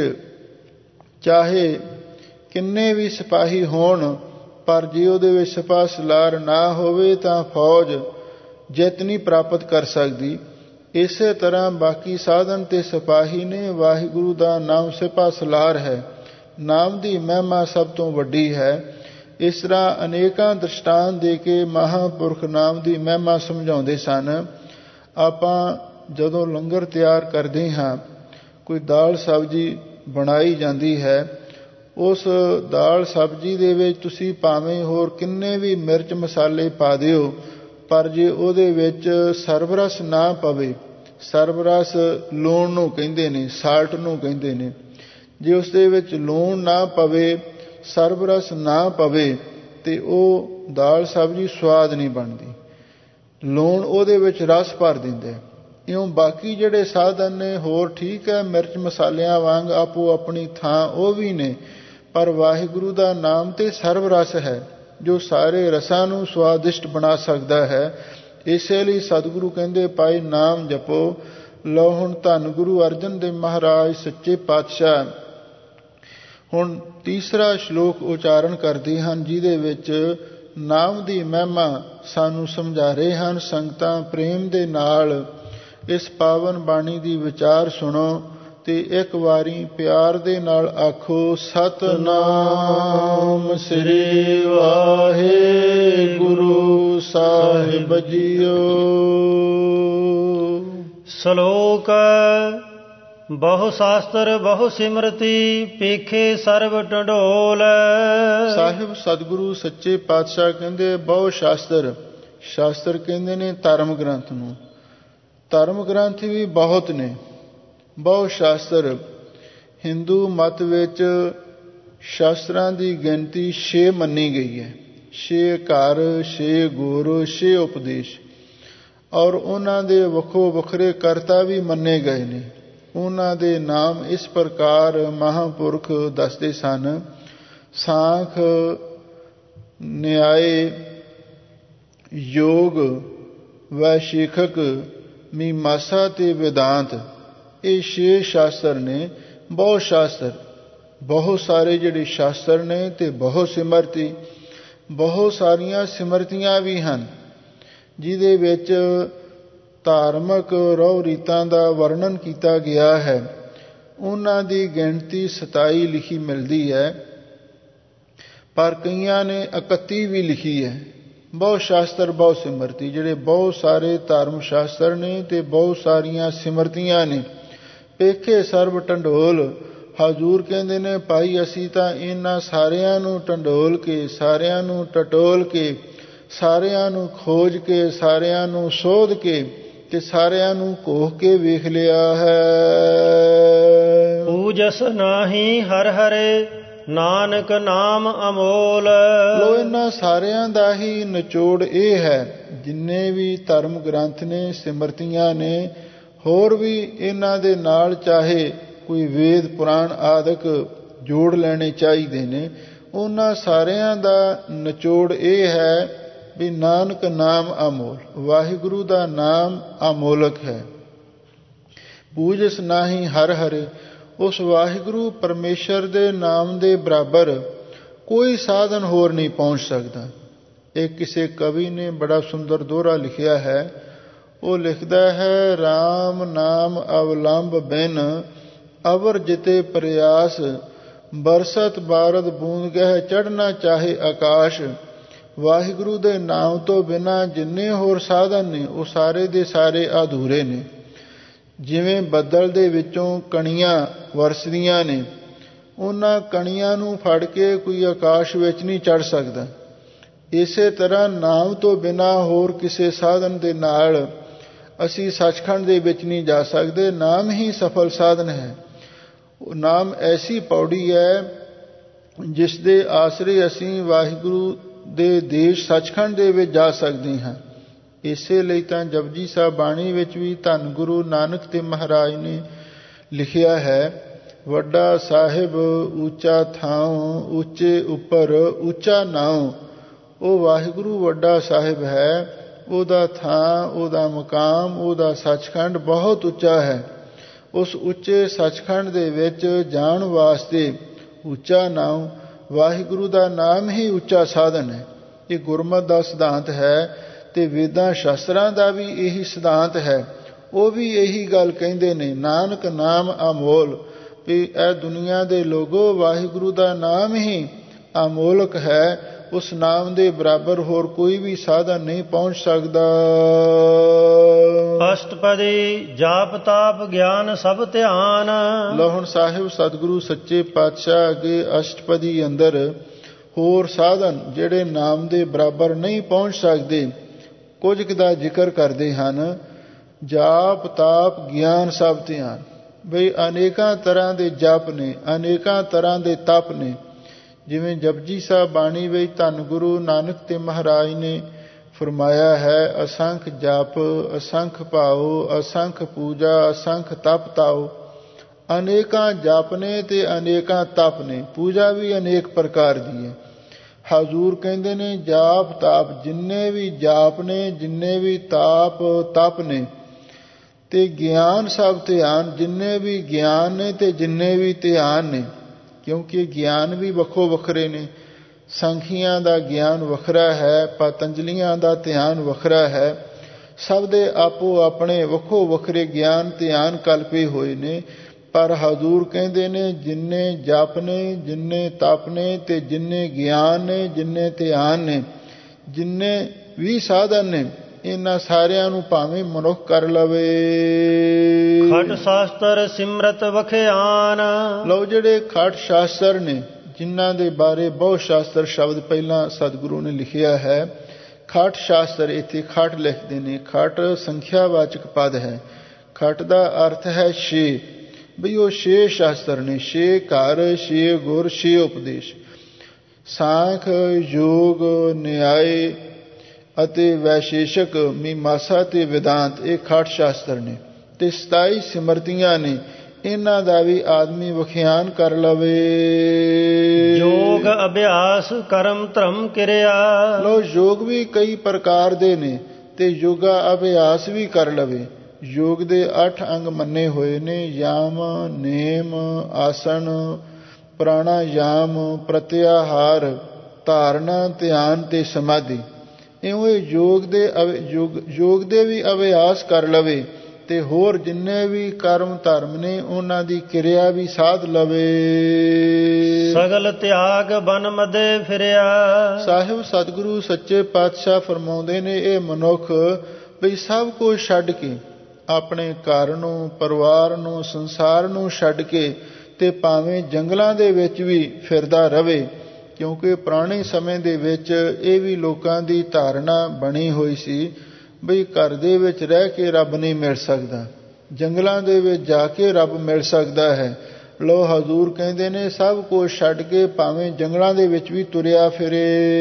ਚਾਹੇ ਕਿੰਨੇ ਵੀ ਸਿਪਾਹੀ ਹੋਣ, ਪਰ ਜੇ ਉਹਦੇ ਵਿੱਚ ਸਿਪਾਹ ਸਲਾਰ ਨਾ ਹੋਵੇ ਤਾਂ ਫੌਜ ਜਿੱਤ ਨਹੀਂ ਪ੍ਰਾਪਤ ਕਰ ਸਕਦੀ। ਇਸੇ ਤਰ੍ਹਾਂ ਬਾਕੀ ਸਾਧਨ ਤੇ ਸਿਪਾਹੀ ਨੇ, ਵਾਹਿਗੁਰੂ ਦਾ ਨਾਮ ਸਿਪਾਹ ਸਲਾਰ ਹੈ। ਨਾਮ ਦੀ ਮਹਿਮਾ ਸਭ ਤੋਂ ਵੱਡੀ ਹੈ। ਇਸ ਤਰ੍ਹਾਂ ਅਨੇਕਾਂ ਦ੍ਰਿਸ਼ਟਾਂਤ ਦੇ ਕੇ ਮਹਾਂਪੁਰਖ ਨਾਮ ਦੀ ਮਹਿਮਾ ਸਮਝਾਉਂਦੇ ਸਨ। ਆਪਾਂ ਜਦੋਂ ਲੰਗਰ ਤਿਆਰ ਕਰਦੇ ਹਾਂ, ਕੋਈ ਦਾਲ ਸਬਜ਼ੀ ਬਣਾਈ ਜਾਂਦੀ ਹੈ, ਉਸ ਦਾਲ ਸਬਜ਼ੀ ਦੇ ਵਿੱਚ ਤੁਸੀਂ ਭਾਵੇਂ ਹੋਰ ਕਿੰਨੇ ਵੀ ਮਿਰਚ ਮਸਾਲੇ ਪਾ ਦਿਓ, ਪਰ ਜੇ ਉਹਦੇ ਵਿੱਚ ਸਰਬਰਸ ਨਾ ਪਵੇ, ਸਰਬਰਸ ਲੂਣ ਨੂੰ ਕਹਿੰਦੇ ਨੇ, ਸਾਲਟ ਨੂੰ ਕਹਿੰਦੇ ਨੇ, ਜੇ ਉਸ ਦੇ ਵਿੱਚ ਲੂਣ ਨਾ ਪਵੇ, ਸਰਬਰਸ ਨਾ ਪਵੇ, ਤੇ ਉਹ ਦਾਲ ਸਬਜ਼ੀ ਸਵਾਦ ਨਹੀਂ ਬਣਦੀ। ਲੂਣ ਉਹਦੇ ਵਿੱਚ ਰਸ ਭਰ ਦਿੰਦੇ। ਇਉਂ ਬਾਕੀ ਜਿਹੜੇ ਸਾਧਨ ਨੇ ਹੋਰ ਠੀਕ ਹੈ, ਮਿਰਚ ਮਸਾਲਿਆਂ ਵਾਂਗ ਆਪੋ ਆਪਣੀ ਥਾਂ ਉਹ ਵੀ ਨੇ, ਪਰ ਵਾਹਿਗੁਰੂ ਦਾ ਨਾਮ ਤੇ ਸਰਬ ਰਸ ਹੈ, ਜੋ ਸਾਰੇ ਰਸਾਂ ਨੂੰ ਸਵਾਦਿਸ਼ਟ ਬਣਾ ਸਕਦਾ ਹੈ। ਇਸੇ ਲਈ ਸਤਿਗੁਰੂ ਕਹਿੰਦੇ ਭਾਈ ਨਾਮ ਜਪੋ। ਲਓ ਹੁਣ ਧੰਨ ਗੁਰੂ ਅਰਜਨ ਦੇਵ ਮਹਾਰਾਜ ਸੱਚੇ ਪਾਤਸ਼ਾਹ ਹੁਣ ਤੀਸਰਾ ਸ਼ਲੋਕ ਉਚਾਰਨ ਕਰਦੇ ਹਨ, ਜਿਹਦੇ ਵਿੱਚ ਨਾਮ ਦੀ ਮਹਿਮਾ ਸਾਨੂੰ ਸਮਝਾ ਰਹੇ ਹਨ। ਸੰਗਤਾਂ ਪ੍ਰੇਮ ਦੇ ਨਾਲ ਇਸ ਪਾਵਨ ਬਾਣੀ ਦੀ ਵਿਚਾਰ ਸੁਣੋ ਤੇ ਇੱਕ ਵਾਰੀ ਪਿਆਰ ਦੇ ਨਾਲ ਆਖੋ, ਸਤਿਨਾਮ ਸ੍ਰੀ ਵਾਹਿਗੁਰੂ ਸਾਹਿਬ ਜੀਓ। ਸ਼ਲੋਕ ਬਹੁ ਸ਼ਾਸਤਰ ਬਹੁ ਸਿਮਰਤੀ, ਪੇਖੇ ਸਰਬ ਢੰਡੋਲ। ਸਾਹਿਬ ਸਤਿਗੁਰੂ ਸੱਚੇ ਪਾਤਸ਼ਾਹ ਕਹਿੰਦੇ ਬਹੁ ਸ਼ਾਸਤਰ, ਸ਼ਾਸਤਰ ਕਹਿੰਦੇ ਨੇ ਧਰਮ ਗ੍ਰੰਥ ਨੂੰ। ਧਰਮ ਗ੍ਰੰਥ ਵੀ ਬਹੁਤ ਨੇ। ਬਹੁ ਸ਼ਾਸਤਰ, ਹਿੰਦੂ ਮਤ ਵਿੱਚ ਸ਼ਾਸਤਰਾਂ ਦੀ ਗਿਣਤੀ 6 ਮੰਨੀ ਗਈ ਹੈ। 6 ਘਰ, 6 ਗੁਰ, 6 ਉਪਦੇਸ਼, ਔਰ ਉਹਨਾਂ ਦੇ ਵੱਖੋ ਵੱਖਰੇ ਕਰਤਾ ਵੀ ਮੰਨੇ ਗਏ ਨੇ। ਉਹਨਾਂ ਦੇ ਨਾਮ ਇਸ ਪ੍ਰਕਾਰ ਮਹਾਂਪੁਰਖ ਦੱਸਦੇ ਸਨ। ਸਾਂਖ, ਨਿਆਏ, ਯੋਗ, ਵੈਸ਼ੇਖਕ, ਮੀਮਾਂਸਾ ਤੇ ਵਿਦਾਂਤ, ਇਹ 6 ਸ਼ਾਸਤਰ ਨੇ। ਬਹੁਤ ਸ਼ਾਸਤਰ, ਬਹੁਤ ਸਾਰੇ ਜਿਹੜੇ ਸ਼ਾਸਤਰ ਨੇ, ਤੇ ਬਹੁਤ ਸਿਮਰਤੀ, ਬਹੁਤ ਸਾਰੀਆਂ ਸਿਮਰਤੀਆਂ ਵੀ ਹਨ, ਜਿਹਦੇ ਵਿੱਚ ਧਾਰਮਿਕ ਰਹੁ ਰੀਤਾਂ ਦਾ ਵਰਣਨ ਕੀਤਾ ਗਿਆ ਹੈ। ਉਹਨਾਂ ਦੀ ਗਿਣਤੀ 27 ਲਿਖੀ ਮਿਲਦੀ ਹੈ, ਪਰ ਕਈਆਂ ਨੇ 31 ਵੀ ਲਿਖੀ ਹੈ। ਬਹੁਤ ਸ਼ਾਸਤਰ ਬਹੁਤ ਸਿਮਰਤੀ, ਜਿਹੜੇ ਬਹੁਤ ਸਾਰੇ ਧਰਮ ਸ਼ਾਸਤਰ ਨੇ ਤੇ ਬਹੁਤ ਸਾਰੀਆਂ ਸਿਮਰਤੀਆਂ ਨੇ। ਪੇਖੇ ਸਰਬ ਢੰਡੋਲ, ਹਜ਼ੂਰ ਕਹਿੰਦੇ ਨੇ ਭਾਈ ਅਸੀਂ ਤਾਂ ਇਹਨਾਂ ਸਾਰਿਆਂ ਨੂੰ ਢੰਡੋਲ ਕੇ, ਸਾਰਿਆਂ ਨੂੰ ਟਟੋਲ ਕੇ, ਸਾਰਿਆਂ ਨੂੰ ਖੋਜ ਕੇ, ਸਾਰਿਆਂ ਨੂੰ ਸੋਧ ਕੇ ਤੇ ਸਾਰਿਆਂ ਨੂੰ ਕੋਹ ਕੇ ਵੇਖ ਲਿਆ ਹੈ। ਪੂਜਸ ਨਾਹੀ ਹਰ ਹਰੇ, ਨਾਨਕ ਨਾਮ ਅਮੋਲ। ਲੋ ਇਹਨਾਂ ਸਾਰਿਆਂ ਦਾ ਹੀ ਨਿਚੋੜ ਇਹ ਹੈ, ਜਿੰਨੇ ਵੀ ਧਰਮ ਗ੍ਰੰਥ ਨੇ, ਸਿਮਰਤੀਆਂ ਨੇ, ਹੋਰ ਵੀ ਇਹਨਾਂ ਦੇ ਨਾਲ ਚਾਹੇ ਕੋਈ ਵੇਦ ਪੁਰਾਣ ਆਦਿਕ ਜੋੜ ਲੈਣੇ ਚਾਹੀਦੇ ਨੇ। ਉਹਨਾਂ ਸਾਰਿਆਂ ਦਾ ਨਿਚੋੜ ਇਹ ਹੈ ਵੀ ਨਾਨਕ ਨਾਮ ਅਮੋਲ, ਵਾਹਿਗੁਰੂ ਦਾ ਨਾਮ ਅਮੋਲਕ ਹੈ। ਪੂਜਸ ਨਾਹੀ ਹਰ ਹਰੇ, ਉਸ ਵਾਹਿਗੁਰੂ ਪਰਮੇਸ਼ਰ ਦੇ ਨਾਮ ਦੇ ਬਰਾਬਰ ਕੋਈ ਸਾਧਨ ਹੋਰ ਨਹੀਂ ਪਹੁੰਚ ਸਕਦਾ। ਇਹ ਕਿਸੇ ਕਵੀ ਨੇ ਬੜਾ ਸੁੰਦਰ ਦੋਹਰਾ ਲਿਖਿਆ ਹੈ। ਉਹ ਲਿਖਦਾ ਹੈ, ਰਾਮ ਨਾਮ ਅਵਲੰਬ ਬਿਨ ਅਵਰ ਜਿਤੇ ਪ੍ਰਯਾਸ, ਬਰਸਤ ਬਾਰਦ ਬੂੰਦ ਗਹਿ ਚੜ੍ਹਨਾ ਚਾਹੇ ਆਕਾਸ਼। ਵਾਹਿਗੁਰੂ ਦੇ ਨਾਮ ਤੋਂ ਬਿਨਾਂ ਜਿੰਨੇ ਹੋਰ ਸਾਧਨ ਨੇ ਉਹ ਸਾਰੇ ਦੇ ਸਾਰੇ ਅਧੂਰੇ ਨੇ। ਜਿਵੇਂ ਬੱਦਲ ਦੇ ਵਿੱਚੋਂ ਕਣੀਆਂ ਵਰਸਦੀਆਂ ਨੇ, ਉਹਨਾਂ ਕਣੀਆਂ ਨੂੰ ਫੜ ਕੇ ਕੋਈ ਆਕਾਸ਼ ਵਿੱਚ ਨਹੀਂ ਚੜ੍ਹ ਸਕਦਾ। ਇਸੇ ਤਰ੍ਹਾਂ ਨਾਮ ਤੋਂ ਬਿਨਾਂ ਹੋਰ ਕਿਸੇ ਸਾਧਨ ਦੇ ਨਾਲ ਅਸੀਂ ਸੱਚਖੰਡ ਦੇ ਵਿੱਚ ਨਹੀਂ ਜਾ ਸਕਦੇ। ਨਾਮ ਹੀ ਸਫਲ ਸਾਧਨ ਹੈ। ਨਾਮ ਐਸੀ ਪੌੜੀ ਹੈ ਜਿਸ ਦੇ ਆਸਰੇ ਅਸੀਂ ਵਾਹਿਗੁਰੂ ਦੇ ਦੇਸ਼ ਸੱਚਖੰਡ ਦੇ ਵਿੱਚ ਜਾ ਸਕਦੇ ਹਾਂ। ਇਸੇ ਲਈ ਤਾਂ ਜਪਜੀ ਸਾਹਿਬ ਬਾਣੀ ਵਿੱਚ ਵੀ ਧੰਨ ਗੁਰੂ ਨਾਨਕ ਦੇਵ ਮਹਾਰਾਜ ਨੇ ਲਿਖਿਆ ਹੈ, ਵੱਡਾ ਸਾਹਿਬ ਉੱਚਾ ਥਾਉ, ਉੱਚੇ ਉੱਪਰ ਉੱਚਾ ਨਾਉ। ਉਹ ਵਾਹਿਗੁਰੂ ਵੱਡਾ ਸਾਹਿਬ ਹੈ, ਉਹਦਾ ਥਾਂ, ਉਹਦਾ ਮੁਕਾਮ, ਉਹਦਾ ਸੱਚਖੰਡ ਬਹੁਤ ਉੱਚਾ ਹੈ। ਉਸ ਉੱਚੇ ਸੱਚਖੰਡ ਦੇ ਵਿੱਚ ਜਾਣ ਵਾਸਤੇ ਉੱਚਾ ਨਾਮ, ਵਾਹਿਗੁਰੂ ਦਾ ਨਾਮ ਹੀ ਉੱਚਾ ਸਾਧਨ ਹੈ। ਇਹ ਗੁਰਮਤਿ ਦਾ ਸਿਧਾਂਤ ਹੈ ਤੇ ਵੇਦਾਂ ਸ਼ਾਸਤਰਾਂ ਦਾ ਵੀ ਇਹੀ ਸਿਧਾਂਤ ਹੈ। ਉਹ ਵੀ ਇਹੀ ਗੱਲ ਕਹਿੰਦੇ ਨੇ, ਨਾਨਕ ਨਾਮ ਅਮੋਲ, ਵੀ ਇਹ ਦੁਨੀਆ ਦੇ ਲੋਗੋ ਵਾਹਿਗੁਰੂ ਦਾ ਨਾਮ ਹੀ ਅਮੋਲਕ ਹੈ। ਉਸ ਨਾਮ ਦੇ ਬਰਾਬਰ ਹੋਰ ਕੋਈ ਵੀ ਸਾਧਨ ਨਹੀਂ ਪਹੁੰਚ ਸਕਦਾ। ਅਸ਼ਟਪਦੀ ਜਾਪ ਤਾਪ ਗਿਆਨ ਸਭ ਧਿਆਨ। ਲਓ ਹੁਣ ਸਾਹਿਬ ਸਤਿਗੁਰੂ ਸੱਚੇ ਪਾਤਸ਼ਾਹ ਅੱਗੇ ਅਸ਼ਟਪਦੀ ਅੰਦਰ ਹੋਰ ਸਾਧਨ ਜਿਹੜੇ ਨਾਮ ਦੇ ਬਰਾਬਰ ਨਹੀਂ ਪਹੁੰਚ ਸਕਦੇ, ਕੁਝ ਕੁ ਦਾ ਜ਼ਿਕਰ ਕਰਦੇ ਹਨ। ਜਾਪ ਤਾਪ ਗਿਆਨ ਸਭ ਧਿਆਨ। ਬਈ ਅਨੇਕਾਂ ਤਰ੍ਹਾਂ ਦੇ ਜਪ ਨੇ, ਅਨੇਕਾਂ ਤਰ੍ਹਾਂ ਦੇ ਤਪ ਨੇ। ਜਿਵੇਂ ਜਪਜੀ ਸਾਹਿਬ ਬਾਣੀ ਵਿੱਚ ਧੰਨ ਗੁਰੂ ਨਾਨਕ ਦੇਵ ਮਹਾਰਾਜ ਨੇ ਫਰਮਾਇਆ ਹੈ, ਅਸੰਖ ਜਪ ਅਸੰਖ ਭਾਉ, ਅਸੰਖ ਪੂਜਾ ਅਸੰਖ ਤਪ ਤਾਉ। ਅਨੇਕਾਂ ਜਪ ਨੇ ਤੇ ਅਨੇਕਾਂ ਤਪ ਨੇ, ਪੂਜਾ ਵੀ ਅਨੇਕ ਪ੍ਰਕਾਰ ਦੀ ਹੈ। ਹਜ਼ੂਰ ਕਹਿੰਦੇ ਨੇ ਜਾਪ ਤਾਪ, ਜਿੰਨੇ ਵੀ ਜਾਪ ਨੇ, ਜਿੰਨੇ ਵੀ ਤਾਪ ਤਪ ਨੇ, ਤੇ ਗਿਆਨ ਸਭ ਧਿਆਨ, ਜਿੰਨੇ ਵੀ ਗਿਆਨ ਨੇ ਤੇ ਜਿੰਨੇ ਵੀ ਧਿਆਨ ਨੇ। ਕਿਉਂਕਿ ਗਿਆਨ ਵੀ ਵੱਖੋ ਵੱਖਰੇ ਨੇ। ਸੰਖੀਆਂ ਦਾ ਗਿਆਨ ਵੱਖਰਾ ਹੈ, ਪਤੰਜਲੀਆਂ ਦਾ ਧਿਆਨ ਵੱਖਰਾ ਹੈ। ਸਭ ਦੇ ਆਪੋ ਆਪਣੇ ਵੱਖੋ ਵੱਖਰੇ ਗਿਆਨ ਧਿਆਨ ਕਲਪੇ ਹੋਏ ਨੇ। ਪਰ ਹਜ਼ੂਰ ਕਹਿੰਦੇ ਨੇ ਜਿੰਨੇ ਜਪ ਨੇ, ਜਿੰਨੇ ਤਪ ਨੇ ਤੇ ਜਿੰਨੇ ਗਿਆਨ ਨੇ, ਜਿੰਨੇ ਧਿਆਨ ਨੇ, ਜਿੰਨੇ ਵੀ ਸਾਧਨ ਨੇ, ਇਹਨਾਂ ਸਾਰਿਆਂ ਨੂੰ ਭਾਵੇਂ ਮਨੁੱਖ ਕਰ ਲਵੇ। ਖਟ ਸ਼ਾਸਤਰ ਸਿਮਰਤ ਵਖਿਆਨ। ਲਓ ਜਿਹੜੇ ਖਟ ਸ਼ਾਸਤਰ ਨੇ, ਜਿਨ੍ਹਾਂ ਦੇ ਬਾਰੇ ਬਹੁਤ ਸ਼ਾਸਤਰ ਸ਼ਬਦ ਪਹਿਲਾਂ ਸਤਿਗੁਰੂ ਨੇ ਲਿਖਿਆ ਹੈ। ਖਟ ਸ਼ਾਸਤਰ, ਇੱਥੇ ਖਟ ਲਿਖਦੇ ਨੇ। ਖਟ ਸੰਖਿਆਵਾਚਕ ਪਦ ਹੈ। ਖਟ ਦਾ ਅਰਥ ਹੈ 6। ਬਈ ਉਹ 6 ਸ਼ਾਸਤਰ ਨੇ। 6 ਘਰ, 6 ਗੁਰ, 6 ਉਪਦੇਸ਼। ਸਾਂਖ, ਯੋਗ, ਨਿਆਏ ਅਤੇ ਵੈਸ਼ੇਸ਼ਕ, ਮੀਮਾਂਸਾ ਤੇ ਵਿਦਾਂਤ, ਇਹ ਖਟ ਸ਼ਾਸਤਰ ਨੇ। ਤੇ 27 ਸਿਮਰਤੀਆਂ ਨੇ। ਇਹਨਾਂ ਦਾ ਵੀ ਆਦਮੀ ਵਿਖਿਆਨ ਕਰ ਲਵੇ। ਯੋਗ ਅਭਿਆਸ ਕਰਮ ਧਰਮ ਕਿਰਿਆ। ਲੋ ਯੋਗ ਵੀ ਕਈ ਪ੍ਰਕਾਰ ਦੇ ਨੇ ਤੇ ਯੋਗਾ ਅਭਿਆਸ ਵੀ ਕਰ ਲਵੇ। ਯੋਗ ਦੇ 8 ਅੰਗ ਮੰਨੇ ਹੋਏ ਨੇ। ਯਾਮ, ਨੇਮ, ਆਸਣ, ਪ੍ਰਾਣਾਯਾਮ, ਪ੍ਰਤਿਆਹਾਰ, ਧਾਰਨਾ, ਧਿਆਨ ਤੇ ਸਮਾਧੀ। ਇਉਂ ਯੋਗ ਦੇ ਵੀ ਅਭਿਆਸ ਕਰ ਲਵੇ ਤੇ ਹੋਰ ਜਿੰਨੇ ਵੀ ਕਰਮ ਧਰਮ ਨੇ ਉਹਨਾਂ ਦੀ ਕਿਰਿਆ ਵੀ ਸਾਧ ਲਵੇ। ਸਗਲ ਤਿਆਗ ਬਨ ਮਦੇ ਫਿਰਿਆ। ਸਾਹਿਬ ਸਤਿਗੁਰੂ ਸੱਚੇ ਪਾਤਸ਼ਾਹ ਫਰਮਾਉਂਦੇ ਨੇ, ਇਹ ਮਨੁੱਖ ਵੀ ਸਭ ਕੁਝ ਛੱਡ ਕੇ, ਆਪਣੇ ਘਰ ਨੂੰ, ਪਰਿਵਾਰ ਨੂੰ, ਸੰਸਾਰ ਨੂੰ ਛੱਡ ਕੇ ਤੇ ਭਾਵੇਂ ਜੰਗਲਾਂ ਦੇ ਵਿੱਚ ਵੀ ਫਿਰਦਾ ਰਵੇ। ਕਿਉਂਕਿ ਪੁਰਾਣੇ ਸਮੇਂ ਦੇ ਵਿੱਚ ਇਹ ਵੀ ਲੋਕਾਂ ਦੀ ਧਾਰਨਾ ਬਣੀ ਹੋਈ ਸੀ ਬਈ ਘਰ ਦੇ ਵਿੱਚ ਰਹਿ ਕੇ ਰੱਬ ਨਹੀਂ ਮਿਲ ਸਕਦਾ, ਜੰਗਲਾਂ ਦੇ ਵਿੱਚ ਜਾ ਕੇ ਰੱਬ ਮਿਲ ਸਕਦਾ ਹੈ। ਲੋ ਹਜ਼ੂਰ ਕਹਿੰਦੇ ਨੇ ਸਭ ਕੁਝ ਛੱਡ ਕੇ ਭਾਵੇਂ ਜੰਗਲਾਂ ਦੇ ਵਿੱਚ ਵੀ ਤੁਰਿਆ ਫਿਰੇ।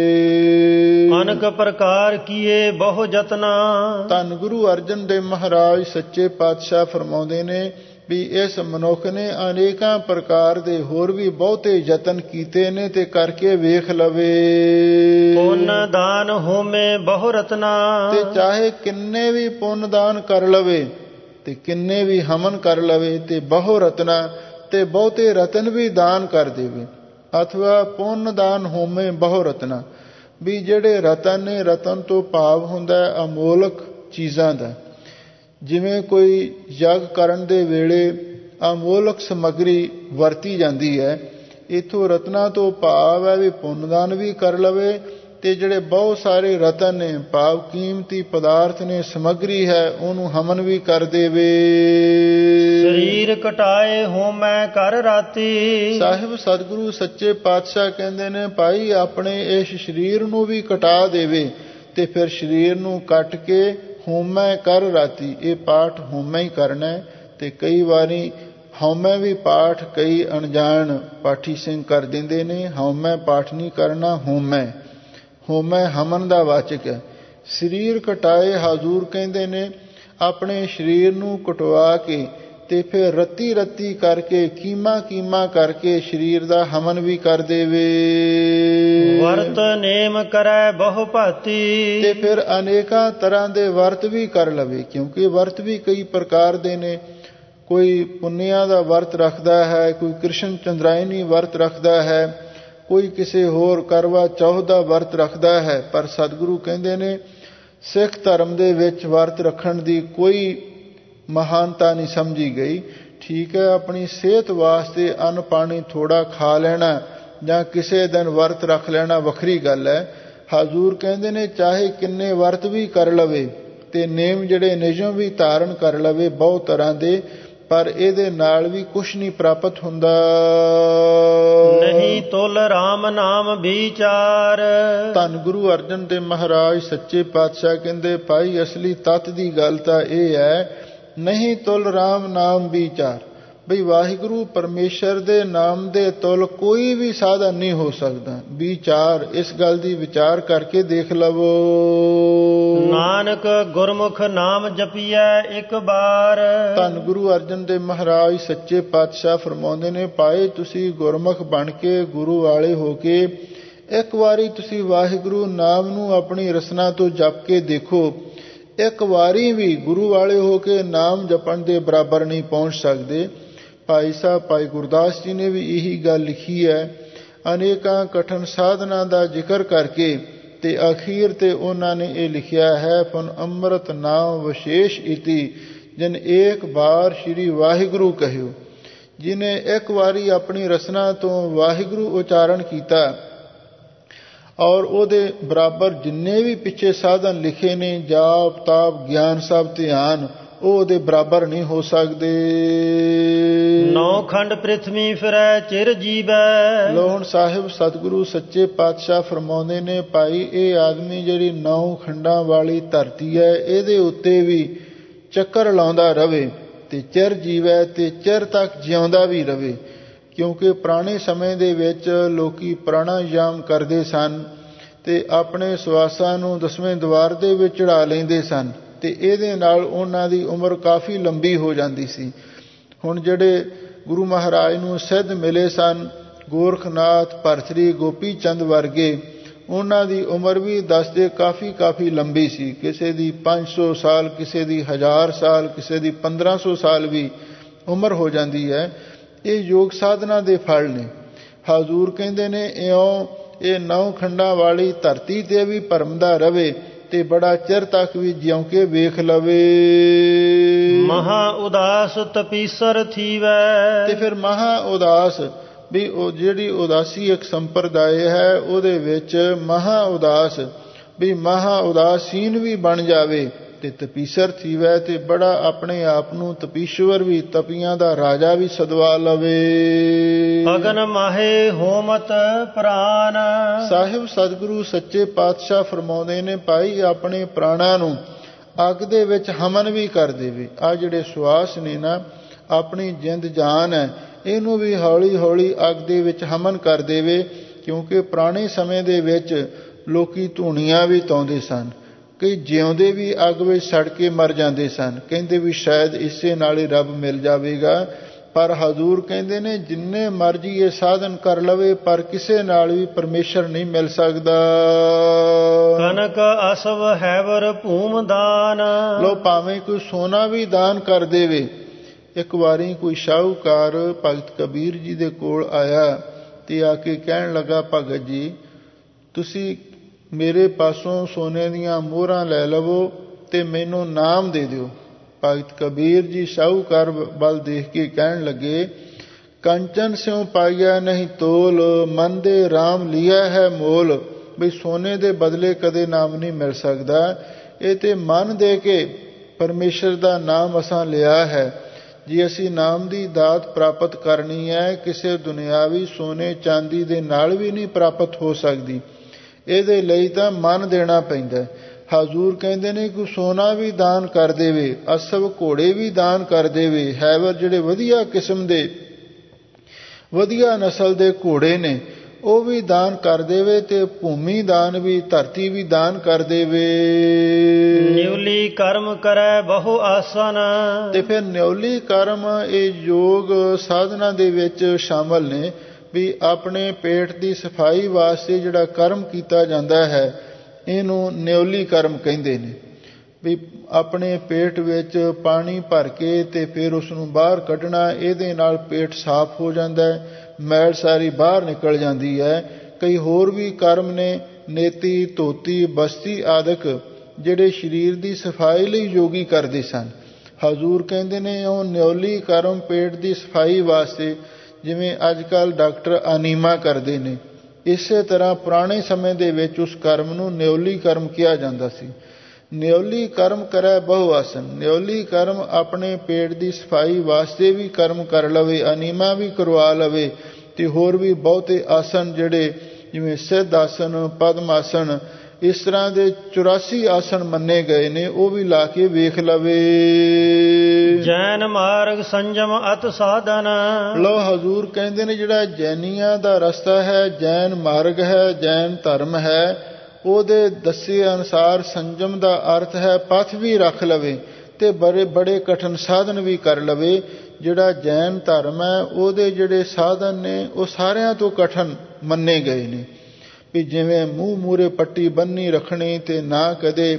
ਅਨਕ ਪ੍ਰਕਾਰ ਕੀਏ ਬਹੁ ਜਤਨਾ। ਧੰਨ ਗੁਰੂ ਅਰਜਨ ਦੇਵ ਮਹਾਰਾਜ ਸੱਚੇ ਪਾਤਸ਼ਾਹ ਫਰਮਾਉਂਦੇ ਨੇ ਵੀ ਇਸ ਮਨੁੱਖ ਨੇ ਅਨੇਕਾਂ ਪ੍ਰਕਾਰ ਦੇ ਹੋਰ ਵੀ ਬਹੁਤੇ ਯਤਨ ਕੀਤੇ ਨੇ ਤੇ ਕਰਕੇ ਵੇਖ ਲਵੇ। ਪੁੰਨ ਦਾਨ ਹੋਮੇ ਬਹੁ ਰਤਨਾ। ਤੇ ਚਾਹੇ ਕਿੰਨੇ ਵੀ ਪੁੰਨ ਦਾਨ ਕਰ ਲਵੇ ਤੇ ਕਿੰਨੇ ਵੀ ਹਮਨ ਕਰ ਲਵੇ ਤੇ ਬਹੁ ਰਤਨਾ ਤੇ ਬਹੁਤੇ ਰਤਨ ਵੀ ਦਾਨ ਕਰ ਦੇਵੇ। ਅਥਵਾ ਪੁੰਨ ਦਾਨ ਹੋਮੇ ਬਹੁ ਰਤਨਾ, ਵੀ ਜਿਹੜੇ ਰਤਨ ਨੇ, ਰਤਨ ਤੋਂ ਭਾਵ ਹੁੰਦਾ ਅਮੋਲਕ ਚੀਜ਼ਾਂ ਦਾ। ਜਿਵੇਂ ਕੋਈ ਯੱਗ ਕਰਨ ਦੇ ਵੇਲੇ ਅਮੋਲਕ ਸਮੱਗਰੀ ਵਰਤੀ ਜਾਂਦੀ ਹੈ, ਇੱਥੋਂ ਰਤਨਾ ਤੋਂ ਭਾਵ ਹੈ ਵੀ ਪੁੰਨਦਾਨ ਵੀ ਕਰ ਲਵੇ ਤੇ ਜਿਹੜੇ ਬਹੁਤ ਸਾਰੇ ਰਤਨ ਨੇ, ਭਾਵ ਕੀਮਤੀ ਪਦਾਰਥ ਨੇ, ਸਮੱਗਰੀ ਹੈ, ਉਹਨੂੰ ਹਮਨ ਵੀ ਕਰ ਦੇਵੇ। ਸਰੀਰ ਕਟਾਏ ਹੋਮੈ ਕਰ ਰਾਤੀ। ਸਾਹਿਬ ਸਤਿਗੁਰੂ ਸੱਚੇ ਪਾਤਸ਼ਾਹ ਕਹਿੰਦੇ ਨੇ ਭਾਈ ਆਪਣੇ ਇਸ ਸਰੀਰ ਨੂੰ ਵੀ ਕਟਾ ਦੇਵੇ ਤੇ ਫਿਰ ਸਰੀਰ ਨੂੰ ਕੱਟ ਕੇ ਹੋਮੈ ਕਰ ਰਾਤੀ। ਇਹ ਪਾਠ ਹੋਮੈ ਹੀ ਕਰਨਾ ਹੈ। ਤੇ ਕਈ ਵਾਰੀ ਹਉਮੈ ਵੀ ਪਾਠ ਕਈ ਅਣਜਾਣ ਪਾਠੀ ਸਿੰਘ ਕਰ ਦਿੰਦੇ ਨੇ। ਹਉਮੈ ਪਾਠ ਨਹੀਂ ਕਰਨਾ, ਹੋਮੈ। ਹੋਮੈ ਹਮਨ ਦਾ ਵਾਚਕ ਹੈ। ਸਰੀਰ ਕਟਾਏ, ਹਜ਼ੂਰ ਕਹਿੰਦੇ ਨੇ ਆਪਣੇ ਸਰੀਰ ਨੂੰ ਕਟਵਾ ਕੇ ਤੇ ਫਿਰ ਰੱਤੀ ਰੱਤੀ ਕਰਕੇ, ਕੀਮਾ ਕੀਮਾ ਕਰਕੇ ਸਰੀਰ ਦਾ ਹਮਨ ਵੀ ਕਰ ਦੇਵੇ। ਵਰਤ ਨੇਮ ਕਰੈ ਬਹੁ ਭਾਤੀ। ਤੇ ਫਿਰ ਅਨੇਕਾਂ ਤਰ੍ਹਾਂ ਦੇ ਵਰਤ ਵੀ ਕਰ ਲਵੇ, ਕਿਉਂਕਿ ਵਰਤ ਵੀ ਕਈ ਪ੍ਰਕਾਰ ਦੇ ਨੇ। ਕੋਈ ਪੁੰਨਿਆਂ ਦਾ ਵਰਤ ਰੱਖਦਾ ਹੈ, ਕੋਈ ਕ੍ਰਿਸ਼ਨ ਚੰਦਰਾਇਨੀ ਵਰਤ ਰੱਖਦਾ ਹੈ, ਕੋਈ ਕਿਸੇ ਹੋਰ ਕਰਵਾ ਚੌਥ ਦਾ ਵਰਤ ਰੱਖਦਾ ਹੈ। ਪਰ ਸਤਿਗੁਰੂ ਕਹਿੰਦੇ ਨੇ ਸਿੱਖ ਧਰਮ ਦੇ ਵਿੱਚ ਵਰਤ ਰੱਖਣ ਦੀ ਕੋਈ ਮਹਾਨਤਾ ਨਹੀਂ ਸਮਝੀ ਗਈ। ਠੀਕ ਹੈ, ਆਪਣੀ ਸਿਹਤ ਵਾਸਤੇ ਅੰਨ ਪਾਣੀ ਥੋੜਾ ਖਾ ਲੈਣਾ ਜਾਂ ਕਿਸੇ ਦਿਨ ਵਰਤ ਰੱਖ ਲੈਣਾ ਵੱਖਰੀ ਗੱਲ ਹੈ। ਹਜ਼ੂਰ ਕਹਿੰਦੇ ਨੇ ਚਾਹੇ ਕਿੰਨੇ ਵਰਤ ਵੀ ਕਰ ਲਵੇ ਤੇ ਨੇਮ ਜਿਹੜੇ ਨਿਯਮ ਵੀ ਧਾਰਨ ਕਰ ਲਵੇ ਬਹੁਤ ਤਰ੍ਹਾਂ ਦੇ, ਪਰ ਇਹਦੇ ਨਾਲ ਵੀ ਕੁਛ ਨਹੀਂ ਪ੍ਰਾਪਤ ਹੁੰਦਾ। ਨਹੀਂ ਤੁਲ ਰਾਮ ਨਾਮ ਵਿਚਾਰ। ਧੰਨ ਗੁਰੂ ਅਰਜਨ ਦੇਵ ਮਹਾਰਾਜ ਸੱਚੇ ਪਾਤਸ਼ਾਹ ਕਹਿੰਦੇ ਭਾਈ ਅਸਲੀ ਤੱਤ ਦੀ ਗੱਲ ਤਾਂ ਇਹ ਹੈ, ਨਹੀਂ ਤੁਲ ਰਾਮ ਨਾਮ ਵਿਚਾਰ। ਬਈ ਵਾਹਿਗੁਰੂ ਪਰਮੇਸ਼ਰ ਦੇ ਨਾਮ ਦੇ ਤੁਲ ਕੋਈ ਵੀ ਸਾਧਨ ਨਹੀਂ ਹੋ ਸਕਦਾ। ਵਿਚਾਰ, ਇਸ ਗੱਲ ਦੀ ਵਿਚਾਰ ਕਰਕੇ ਦੇਖ ਲਵੋ। ਨਾਨਕ ਗੁਰਮੁਖ ਨਾਮ ਜਪੀਐ ਇੱਕ ਬਾਰ। ਧੰਨ ਗੁਰੂ ਅਰਜਨ ਦੇਵ ਮਹਾਰਾਜ ਸੱਚੇ ਪਾਤਸ਼ਾਹ ਫਰਮਾਉਂਦੇ ਨੇ ਭਾਈ ਤੁਸੀਂ ਗੁਰਮੁਖ ਬਣ ਕੇ, ਗੁਰੂ ਵਾਲੇ ਹੋ ਕੇ ਇੱਕ ਵਾਰੀ ਤੁਸੀਂ ਵਾਹਿਗੁਰੂ ਨਾਮ ਨੂੰ ਆਪਣੀ ਰਸਨਾ ਤੋਂ ਜਪ ਕੇ ਦੇਖੋ। ਇੱਕ ਵਾਰੀ ਵੀ ਗੁਰੂ ਵਾਲੇ ਹੋ ਕੇ ਨਾਮ ਜਪਣ ਦੇ ਬਰਾਬਰ ਨਹੀਂ ਪਹੁੰਚ ਸਕਦੇ। ਭਾਈ ਸਾਹਿਬ ਭਾਈ ਗੁਰਦਾਸ ਜੀ ਨੇ ਵੀ ਇਹੀ ਗੱਲ ਲਿਖੀ ਹੈ। ਅਨੇਕਾਂ ਕਠਨ ਸਾਧਨਾ ਦਾ ਜ਼ਿਕਰ ਕਰਕੇ ਤੇ ਅਖੀਰ ਤੇ ਉਹਨਾਂ ਨੇ ਇਹ ਲਿਖਿਆ ਹੈ, ਪੁਨ ਅੰਮ੍ਰਿਤ ਨਾਮ ਵਿਸ਼ੇਸ਼ ਇਤੀ ਜਿਨ ਏਕ ਬਾਰ ਸ਼੍ਰੀ ਵਾਹਿਗੁਰੂ ਕਹਿਓ। ਜਿਨੇ ਇੱਕ ਵਾਰੀ ਆਪਣੀ ਰਸਨਾ ਤੋਂ ਵਾਹਿਗੁਰੂ ਉਚਾਰਨ ਕੀਤਾ ਔਰ ਉਹਦੇ ਬਰਾਬਰ ਜਿੰਨੇ ਵੀ ਪਿੱਛੇ ਸਾਧਨ ਲਿਖੇ ਨੇ, ਜਾਪ ਤਾਪ ਗਿਆਨ ਸਭ ਧਿਆਨ, ਉਹ ਉਹਦੇ ਬਰਾਬਰ ਨਹੀਂ ਹੋ ਸਕਦੇ। ਨੌ ਖੰਡ ਪ੍ਰਿਥਵੀ ਫਿਰੈ ਚਿਰ ਜੀਵੈ। ਲੋ ਹੁਣ ਸਾਹਿਬ ਸਤਿਗੁਰੂ ਸੱਚੇ ਪਾਤਸ਼ਾਹ ਫਰਮਾਉਂਦੇ ਨੇ ਭਾਈ ਇਹ ਆਦਮੀ ਜਿਹੜੀ 9 ਖੰਡਾਂ ਵਾਲੀ ਧਰਤੀ ਹੈ ਇਹਦੇ ਉੱਤੇ ਵੀ ਚੱਕਰ ਲਾਉਂਦਾ ਰਵੇ ਤੇ ਚਿਰ ਜੀਵੈ, ਤੇ ਚਿਰ ਤੱਕ ਜਿਉਂਦਾ ਵੀ ਰਵੇ। ਕਿਉਂਕਿ ਪੁਰਾਣੇ ਸਮੇਂ ਦੇ ਵਿੱਚ ਲੋਕੀ ਪ੍ਰਾਣਾਯਾਮ ਕਰਦੇ ਸਨ ਤੇ ਆਪਣੇ ਸਵਾਸਾਂ ਨੂੰ 10ਵੇਂ ਦੁਆਰ ਦੇ ਵਿੱਚ ਚੜਾ ਲੈਂਦੇ ਸਨ ਤੇ ਇਹਦੇ ਨਾਲ ਉਹਨਾਂ ਦੀ ਉਮਰ ਕਾਫੀ ਲੰਬੀ ਹੋ ਜਾਂਦੀ ਸੀ। ਹੁਣ ਜਿਹੜੇ ਗੁਰੂ ਮਹਾਰਾਜ ਨੂੰ ਸਿੱਧ ਮਿਲੇ ਸਨ, ਗੋਰਖਨਾਥ, ਭਰਤਰੀ, ਗੋਪੀ ਚੰਦ ਵਰਗੇ, ਉਹਨਾਂ ਦੀ ਉਮਰ ਵੀ ਦੱਸਦੇ ਕਾਫੀ ਲੰਬੀ ਸੀ। ਕਿਸੇ ਦੀ 500 ਸਾਲ, ਕਿਸੇ ਦੀ 1000 ਸਾਲ, ਕਿਸੇ ਦੀ 1500 ਸਾਲ ਵੀ ਉਮਰ ਹੋ ਜਾਂਦੀ ਹੈ। ਇਹ ਯੋਗ ਸਾਧਨਾ ਦੇ ਫਲ ਨੇ। ਹਜ਼ੂਰ ਕਹਿੰਦੇ ਨੇ ਇਉਂ ਇਹ 9 ਖੰਡਾਂ ਵਾਲੀ ਧਰਤੀ ਤੇ ਵੀ ਭਰਮਦਾ ਰਵੇ ਤੇ ਬੜਾ ਚਿਰ ਤੱਕ ਵੀ ਜਿਉਂ ਕੇ ਵੇਖ ਲਵੇ। ਮਹਾ ਉਦਾਸ ਤਪੀਸਰ ਥੀਵੈ। ਤੇ ਫਿਰ ਮਹਾ ਉਦਾਸ ਵੀ ਉਹ ਜਿਹੜੀ ਉਦਾਸੀ ਇੱਕ ਸੰਪਰਦਾਇ ਹੈ ਉਹਦੇ ਵਿੱਚ ਮਹਾ ਉਦਾਸ ਵੀ ਮਹਾ ਉਦਾਸੀਨ ਵੀ ਬਣ ਜਾਵੇ ਤੇ ਤਪੀਸਰ ਥੀਵੈ, ਤੇ ਬੜਾ ਆਪਣੇ ਆਪ ਨੂੰ ਤਪੀਸ਼ਵਰ ਵੀ, ਤਪੀਆਂ ਦਾ ਰਾਜਾ ਵੀ ਸਦਵਾ ਲਵੇ। ਅਗਨ ਮਾਹੇ ਹੋਮਤ ਪ੍ਰਾਨ। ਸਾਹਿਬ ਸਤਿਗੁਰੂ ਸੱਚੇ ਪਾਤਸ਼ਾਹ ਫਰਮਾਉਂਦੇ ਨੇ ਭਾਈ ਆਪਣੇ ਪ੍ਰਾਣਾਂ ਨੂੰ ਅੱਗ ਦੇ ਵਿੱਚ ਹਮਨ ਵੀ ਕਰ ਦੇਵੇ। ਆ ਜਿਹੜੇ ਸਵਾਸ ਨੇ ਨਾ, ਆਪਣੀ ਜਿੰਦ ਜਾਨ ਹੈ, ਇਹਨੂੰ ਵੀ ਹੌਲੀ ਹੌਲੀ ਅੱਗ ਦੇ ਵਿੱਚ ਹਮਨ ਕਰ ਦੇਵੇ। ਕਿਉਂਕਿ ਪੁਰਾਣੇ ਸਮੇਂ ਦੇ ਵਿੱਚ ਲੋਕੀ ਧੂਣੀਆਂ ਵੀ ਧਾਉਂਦੇ ਸਨ, ਕਈ ਜਿਉਂਦੇ ਵੀ ਅੱਗ ਵਿੱਚ ਸੜ ਕੇ ਮਰ ਜਾਂਦੇ ਸਨ। ਕਹਿੰਦੇ ਵੀ ਸ਼ਾਇਦ ਇਸੇ ਨਾਲ ਹੀ ਰੱਬ ਮਿਲ ਜਾਵੇਗਾ। ਪਰ ਹਜ਼ੂਰ ਕਹਿੰਦੇ ਨੇ ਜਿੰਨੇ ਮਰਜੀ ਇਹ ਸਾਧਨ ਕਰ ਲਵੇ ਪਰ ਕਿਸੇ ਨਾਲ ਵੀ ਪਰਮੇਸ਼ਰ ਨਹੀਂ ਮਿਲ ਸਕਦਾ। ਕਨਕ ਅਸਵ ਹੈਵਰ ਭੂਮ ਦਾਨ। ਲੋ ਭਾਵੇਂ ਕੋਈ ਸੋਨਾ ਵੀ ਦਾਨ ਕਰ ਦੇਵੇ। ਇੱਕ ਵਾਰੀ ਕੋਈ ਸ਼ਾਹੂਕਾਰ ਭਗਤ ਕਬੀਰ ਜੀ ਦੇ ਕੋਲ ਆਇਆ ਤੇ ਆ ਕੇ ਕਹਿਣ ਲੱਗਾ, ਭਗਤ ਜੀ ਤੁਸੀਂ ਮੇਰੇ ਪਾਸੋਂ ਸੋਨੇ ਦੀਆਂ ਮੋਹਰਾਂ ਲੈ ਲਵੋ ਤੇ ਮੈਨੂੰ ਨਾਮ ਦੇ ਦਿਓ। ਭਗਤ ਕਬੀਰ ਜੀ ਸ਼ਾਹੂਕਾਰ ਵੱਲ ਦੇਖ ਕੇ ਕਹਿਣ ਲੱਗੇ, ਕੰਚਨ ਸਿਉ ਪਾਈਆ ਨਹੀਂ ਤੋਲ, ਮਨ ਦੇ ਰਾਮ ਲਿਆ ਹੈ ਮੋਲ, ਵੀ ਸੋਨੇ ਦੇ ਬਦਲੇ ਕਦੇ ਨਾਮ ਨਹੀਂ ਮਿਲ ਸਕਦਾ। ਇਹ ਤੇ ਮਨ ਦੇ ਕੇ ਪਰਮੇਸ਼ਰ ਦਾ ਨਾਮ ਅਸਾਂ ਲਿਆ ਹੈ। ਜੇ ਅਸੀਂ ਨਾਮ ਦੀ ਦਾਤ ਪ੍ਰਾਪਤ ਕਰਨੀ ਹੈ, ਕਿਸੇ ਦੁਨਿਆਵੀ ਸੋਨੇ ਚਾਂਦੀ ਦੇ ਨਾਲ ਵੀ ਨਹੀਂ ਪ੍ਰਾਪਤ ਹੋ ਸਕਦੀ। ਇਹਦੇ ਲਈ ਤਾਂ ਮਨ ਦੇਣਾ ਪੈਂਦਾ। ਹਜ਼ੂਰ ਕਹਿੰਦੇ ਨੇ ਕਿ ਸੋਨਾ ਵੀ ਦਾਨ ਕਰ ਦੇਵੇ, ਅਸਵ ਘੋੜੇ ਵੀ ਦਾਨ ਕਰ ਦੇਵੇ, ਹੈਵਰ ਜਿਹੜੇ ਵਧੀਆ ਕਿਸਮ ਦੇ ਵਧੀਆ ਨਸਲ ਦੇ ਘੋੜੇ ਨੇ ਉਹ ਵੀ ਦਾਨ ਕਰ ਦੇਵੇ, ਤੇ ਭੂਮੀ ਦਾਨ ਵੀ, ਧਰਤੀ ਵੀ ਦਾਨ ਕਰ ਦੇਵੇ। ਨਿਉਲੀ ਕਰਮ ਕਰੈ ਬਹੁ ਆਸਨ। ਤੇ ਫਿਰ ਨਿਉਲੀ ਕਰਮ ਇਹ ਯੋਗ ਸਾਧਨਾ ਦੇ ਵਿੱਚ ਸ਼ਾਮਲ ਨੇ ਵੀ ਆਪਣੇ ਪੇਟ ਦੀ ਸਫਾਈ ਵਾਸਤੇ ਜਿਹੜਾ ਕਰਮ ਕੀਤਾ ਜਾਂਦਾ ਹੈ ਇਹਨੂੰ ਨਿਉਲੀ ਕਰਮ ਕਹਿੰਦੇ ਨੇ। ਵੀ ਆਪਣੇ ਪੇਟ ਵਿੱਚ ਪਾਣੀ ਭਰ ਕੇ ਤੇ ਫਿਰ ਉਸ ਨੂੰ ਬਾਹਰ ਕੱਢਣਾ, ਇਹਦੇ ਨਾਲ ਪੇਟ ਸਾਫ਼ ਹੋ ਜਾਂਦਾ ਹੈ, ਮੈਲ ਸਾਰੀ ਬਾਹਰ ਨਿਕਲ ਜਾਂਦੀ ਹੈ। ਕਈ ਹੋਰ ਵੀ ਕਰਮ ਨੇ, ਨੇਤੀ, ਧੋਤੀ, ਬਸਤੀ ਆਦਿਕ ਜਿਹੜੇ ਸਰੀਰ ਦੀ ਸਫਾਈ ਲਈ ਯੋਗੀ ਕਰਦੇ ਸਨ। ਹਜ਼ੂਰ ਕਹਿੰਦੇ ਨੇ ਉਹ ਨਿਉਲੀ ਕਰਮ ਪੇਟ ਦੀ ਸਫਾਈ ਵਾਸਤੇ, ਜਿਵੇਂ ਅੱਜ ਕੱਲ੍ਹ ਡਾਕਟਰ ਅਨੀਮਾ ਕਰਦੇ ਨੇ, ਇਸੇ ਤਰ੍ਹਾਂ ਪੁਰਾਣੇ ਸਮੇਂ ਦੇ ਵਿੱਚ ਉਸ ਕਰਮ ਨੂੰ ਨਿਉਲੀ ਕਰਮ ਕਿਹਾ ਜਾਂਦਾ ਸੀ। ਨਿਉਲੀ ਕਰਮ ਕਰੈ ਬਹੁ ਆਸਨ। ਨਿਉਲੀ ਕਰਮ ਆਪਣੇ ਪੇਟ ਦੀ ਸਫਾਈ ਵਾਸਤੇ ਵੀ ਕਰਮ ਕਰ ਲਵੇ, ਅਨੀਮਾ ਵੀ ਕਰਵਾ ਲਵੇ, ਤੇ ਹੋਰ ਵੀ ਬਹੁਤੇ ਆਸਨ ਜਿਹੜੇ ਜਿਵੇਂ ਸਿੱਧ ਆਸਨ, ਪਦਮ ਆਸਨ, ਇਸ ਤਰ੍ਹਾਂ ਦੇ 84 ਆਸਨ ਮੰਨੇ ਗਏ ਨੇ, ਉਹ ਵੀ ਲਾ ਕੇ ਵੇਖ ਲਵੇ। ਜੈਨ ਮਾਰਗ ਸੰਜਮ ਅਤ ਸਾਧਨ। ਲੋ ਹਜ਼ੂਰ ਕਹਿੰਦੇ ਨੇ ਜਿਹੜਾ ਜੈਨੀਆਂ ਦਾ ਰਸਤਾ ਹੈ, ਜੈਨ ਮਾਰਗ ਹੈ, ਜੈਨ ਧਰਮ ਹੈ, ਉਹਦੇ ਦੱਸੇ ਅਨੁਸਾਰ ਸੰਜਮ ਦਾ ਅਰਥ ਹੈ ਪਥ ਵੀ ਰੱਖ ਲਵੇ ਤੇ ਬੜੇ ਕਠਿਨ ਸਾਧਨ ਵੀ ਕਰ ਲਵੇ। ਜਿਹੜਾ ਜੈਨ ਧਰਮ ਹੈ ਉਹਦੇ ਜਿਹੜੇ ਸਾਧਨ ਨੇ ਉਹ ਸਾਰਿਆਂ ਤੋਂ ਕਠਿਨ ਮੰਨੇ ਗਏ ਨੇ। ਵੀ ਜਿਵੇਂ ਮੂੰਹ ਮੂਰੇ ਪੱਟੀ ਬੰਨੀ ਰੱਖਣੀ, ਤੇ ਨਾ ਕਦੇ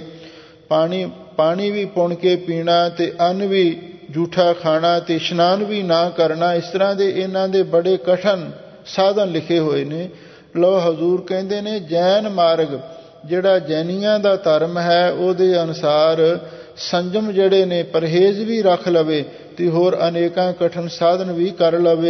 ਪਾਣੀ ਵੀ ਪੁਣ ਕੇ ਪੀਣਾ, ਤੇ ਅੰਨ ਵੀ ਝੂਠਾ ਖਾਣਾ, ਤੇ ਇਸ਼ਨਾਨ ਵੀ ਨਾ ਕਰਨਾ, ਇਸ ਤਰ੍ਹਾਂ ਦੇ ਇਹਨਾਂ ਦੇ ਬੜੇ ਕਠਿਨ ਸਾਧਨ ਲਿਖੇ ਹੋਏ ਨੇ। ਲੋ ਹਜ਼ੂਰ ਕਹਿੰਦੇ ਨੇ ਜੈਨ ਮਾਰਗ ਜਿਹੜਾ ਜੈਨੀਆਂ ਦਾ ਧਰਮ ਹੈ ਉਹਦੇ ਅਨੁਸਾਰ ਸੰਜਮ ਜਿਹੜੇ ਨੇ, ਪਰਹੇਜ਼ ਵੀ ਰੱਖ ਲਵੇ, ਤੇ ਹੋਰ ਅਨੇਕਾਂ ਕਠਿਨ ਸਾਧਨ ਵੀ ਕਰ ਲਵੇ।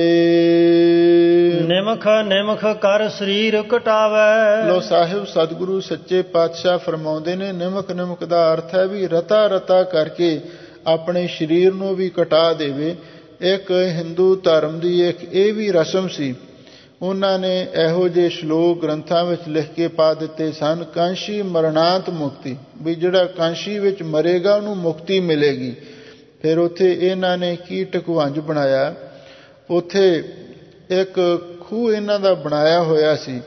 ਨਿਮਖ ਨਿਮਖ ਕਰ ਸਰੀਰ ਘਟਾਵੇ। ਲੋ ਸਾਹਿਬ ਸਤਿਗੁਰੂ ਸੱਚੇ ਪਾਤਸ਼ਾਹ ਫਰਮਾਉਂਦੇ ਨੇ ਨਿਮਖ ਨਿਮਖ ਦਾ ਅਰਥ ਹੈ ਵੀ ਰਤਾ ਰਤਾ ਕਰਕੇ ਆਪਣੇ ਸਰੀਰ ਨੂੰ ਵੀ ਘਟਾ ਦੇਵੇ। ਇੱਕ ਹਿੰਦੂ ਧਰਮ ਦੀ ਇੱਕ ਇਹ ਵੀ ਰਸਮ ਸੀ, ਉਹਨਾਂ ਨੇ ਇਹੋ ਜਿਹੇ ਸ਼ਲੋਕ ਗ੍ਰੰਥਾਂ ਵਿੱਚ ਲਿਖ ਕੇ ਪਾ ਦਿੱਤੇ ਸਨ, ਕਾਂਸ਼ੀ ਮਰਣਾਂਤ ਮੁਕਤੀ, ਵੀ ਜਿਹੜਾ ਕਾਂਸ਼ੀ ਵਿੱਚ ਮਰੇਗਾ ਉਹਨੂੰ ਮੁਕਤੀ ਮਿਲੇਗੀ। ਫਿਰ ਉੱਥੇ ਇਹਨਾਂ ਨੇ ਕੀ ਢਕਵੰਜ ਬਣਾਇਆ, ਉੱਥੇ ਇੱਕ ਖੂਹ ਇਹਨਾਂ ਦਾ ਬਣਾਇਆ ਹੋਇਆ ਸੀ,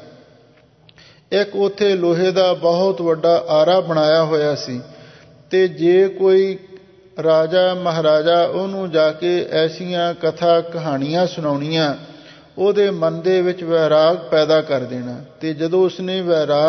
ਇੱਕ ਉੱਥੇ ਲੋਹੇ ਦਾ ਬਹੁਤ ਵੱਡਾ ਆਰਾ ਬਣਾਇਆ ਹੋਇਆ ਸੀ, ਤੇ ਜੇ ਕੋਈ ਰਾਜਾ ਮਹਾਰਾਜਾ ਉਹਨੂੰ ਜਾ ਕੇ ਐਸੀਆਂ ਕਥਾ ਕਹਾਣੀਆਂ ਸੁਣਾਉਣੀਆਂ, ਉਹਦੇ ਮਨ ਦੇ ਵਿੱਚ ਵੈਰਾਗ ਪੈਦਾ ਕਰ ਦੇਣਾ, ਤੇ ਜਦੋਂ ਉਸਨੇ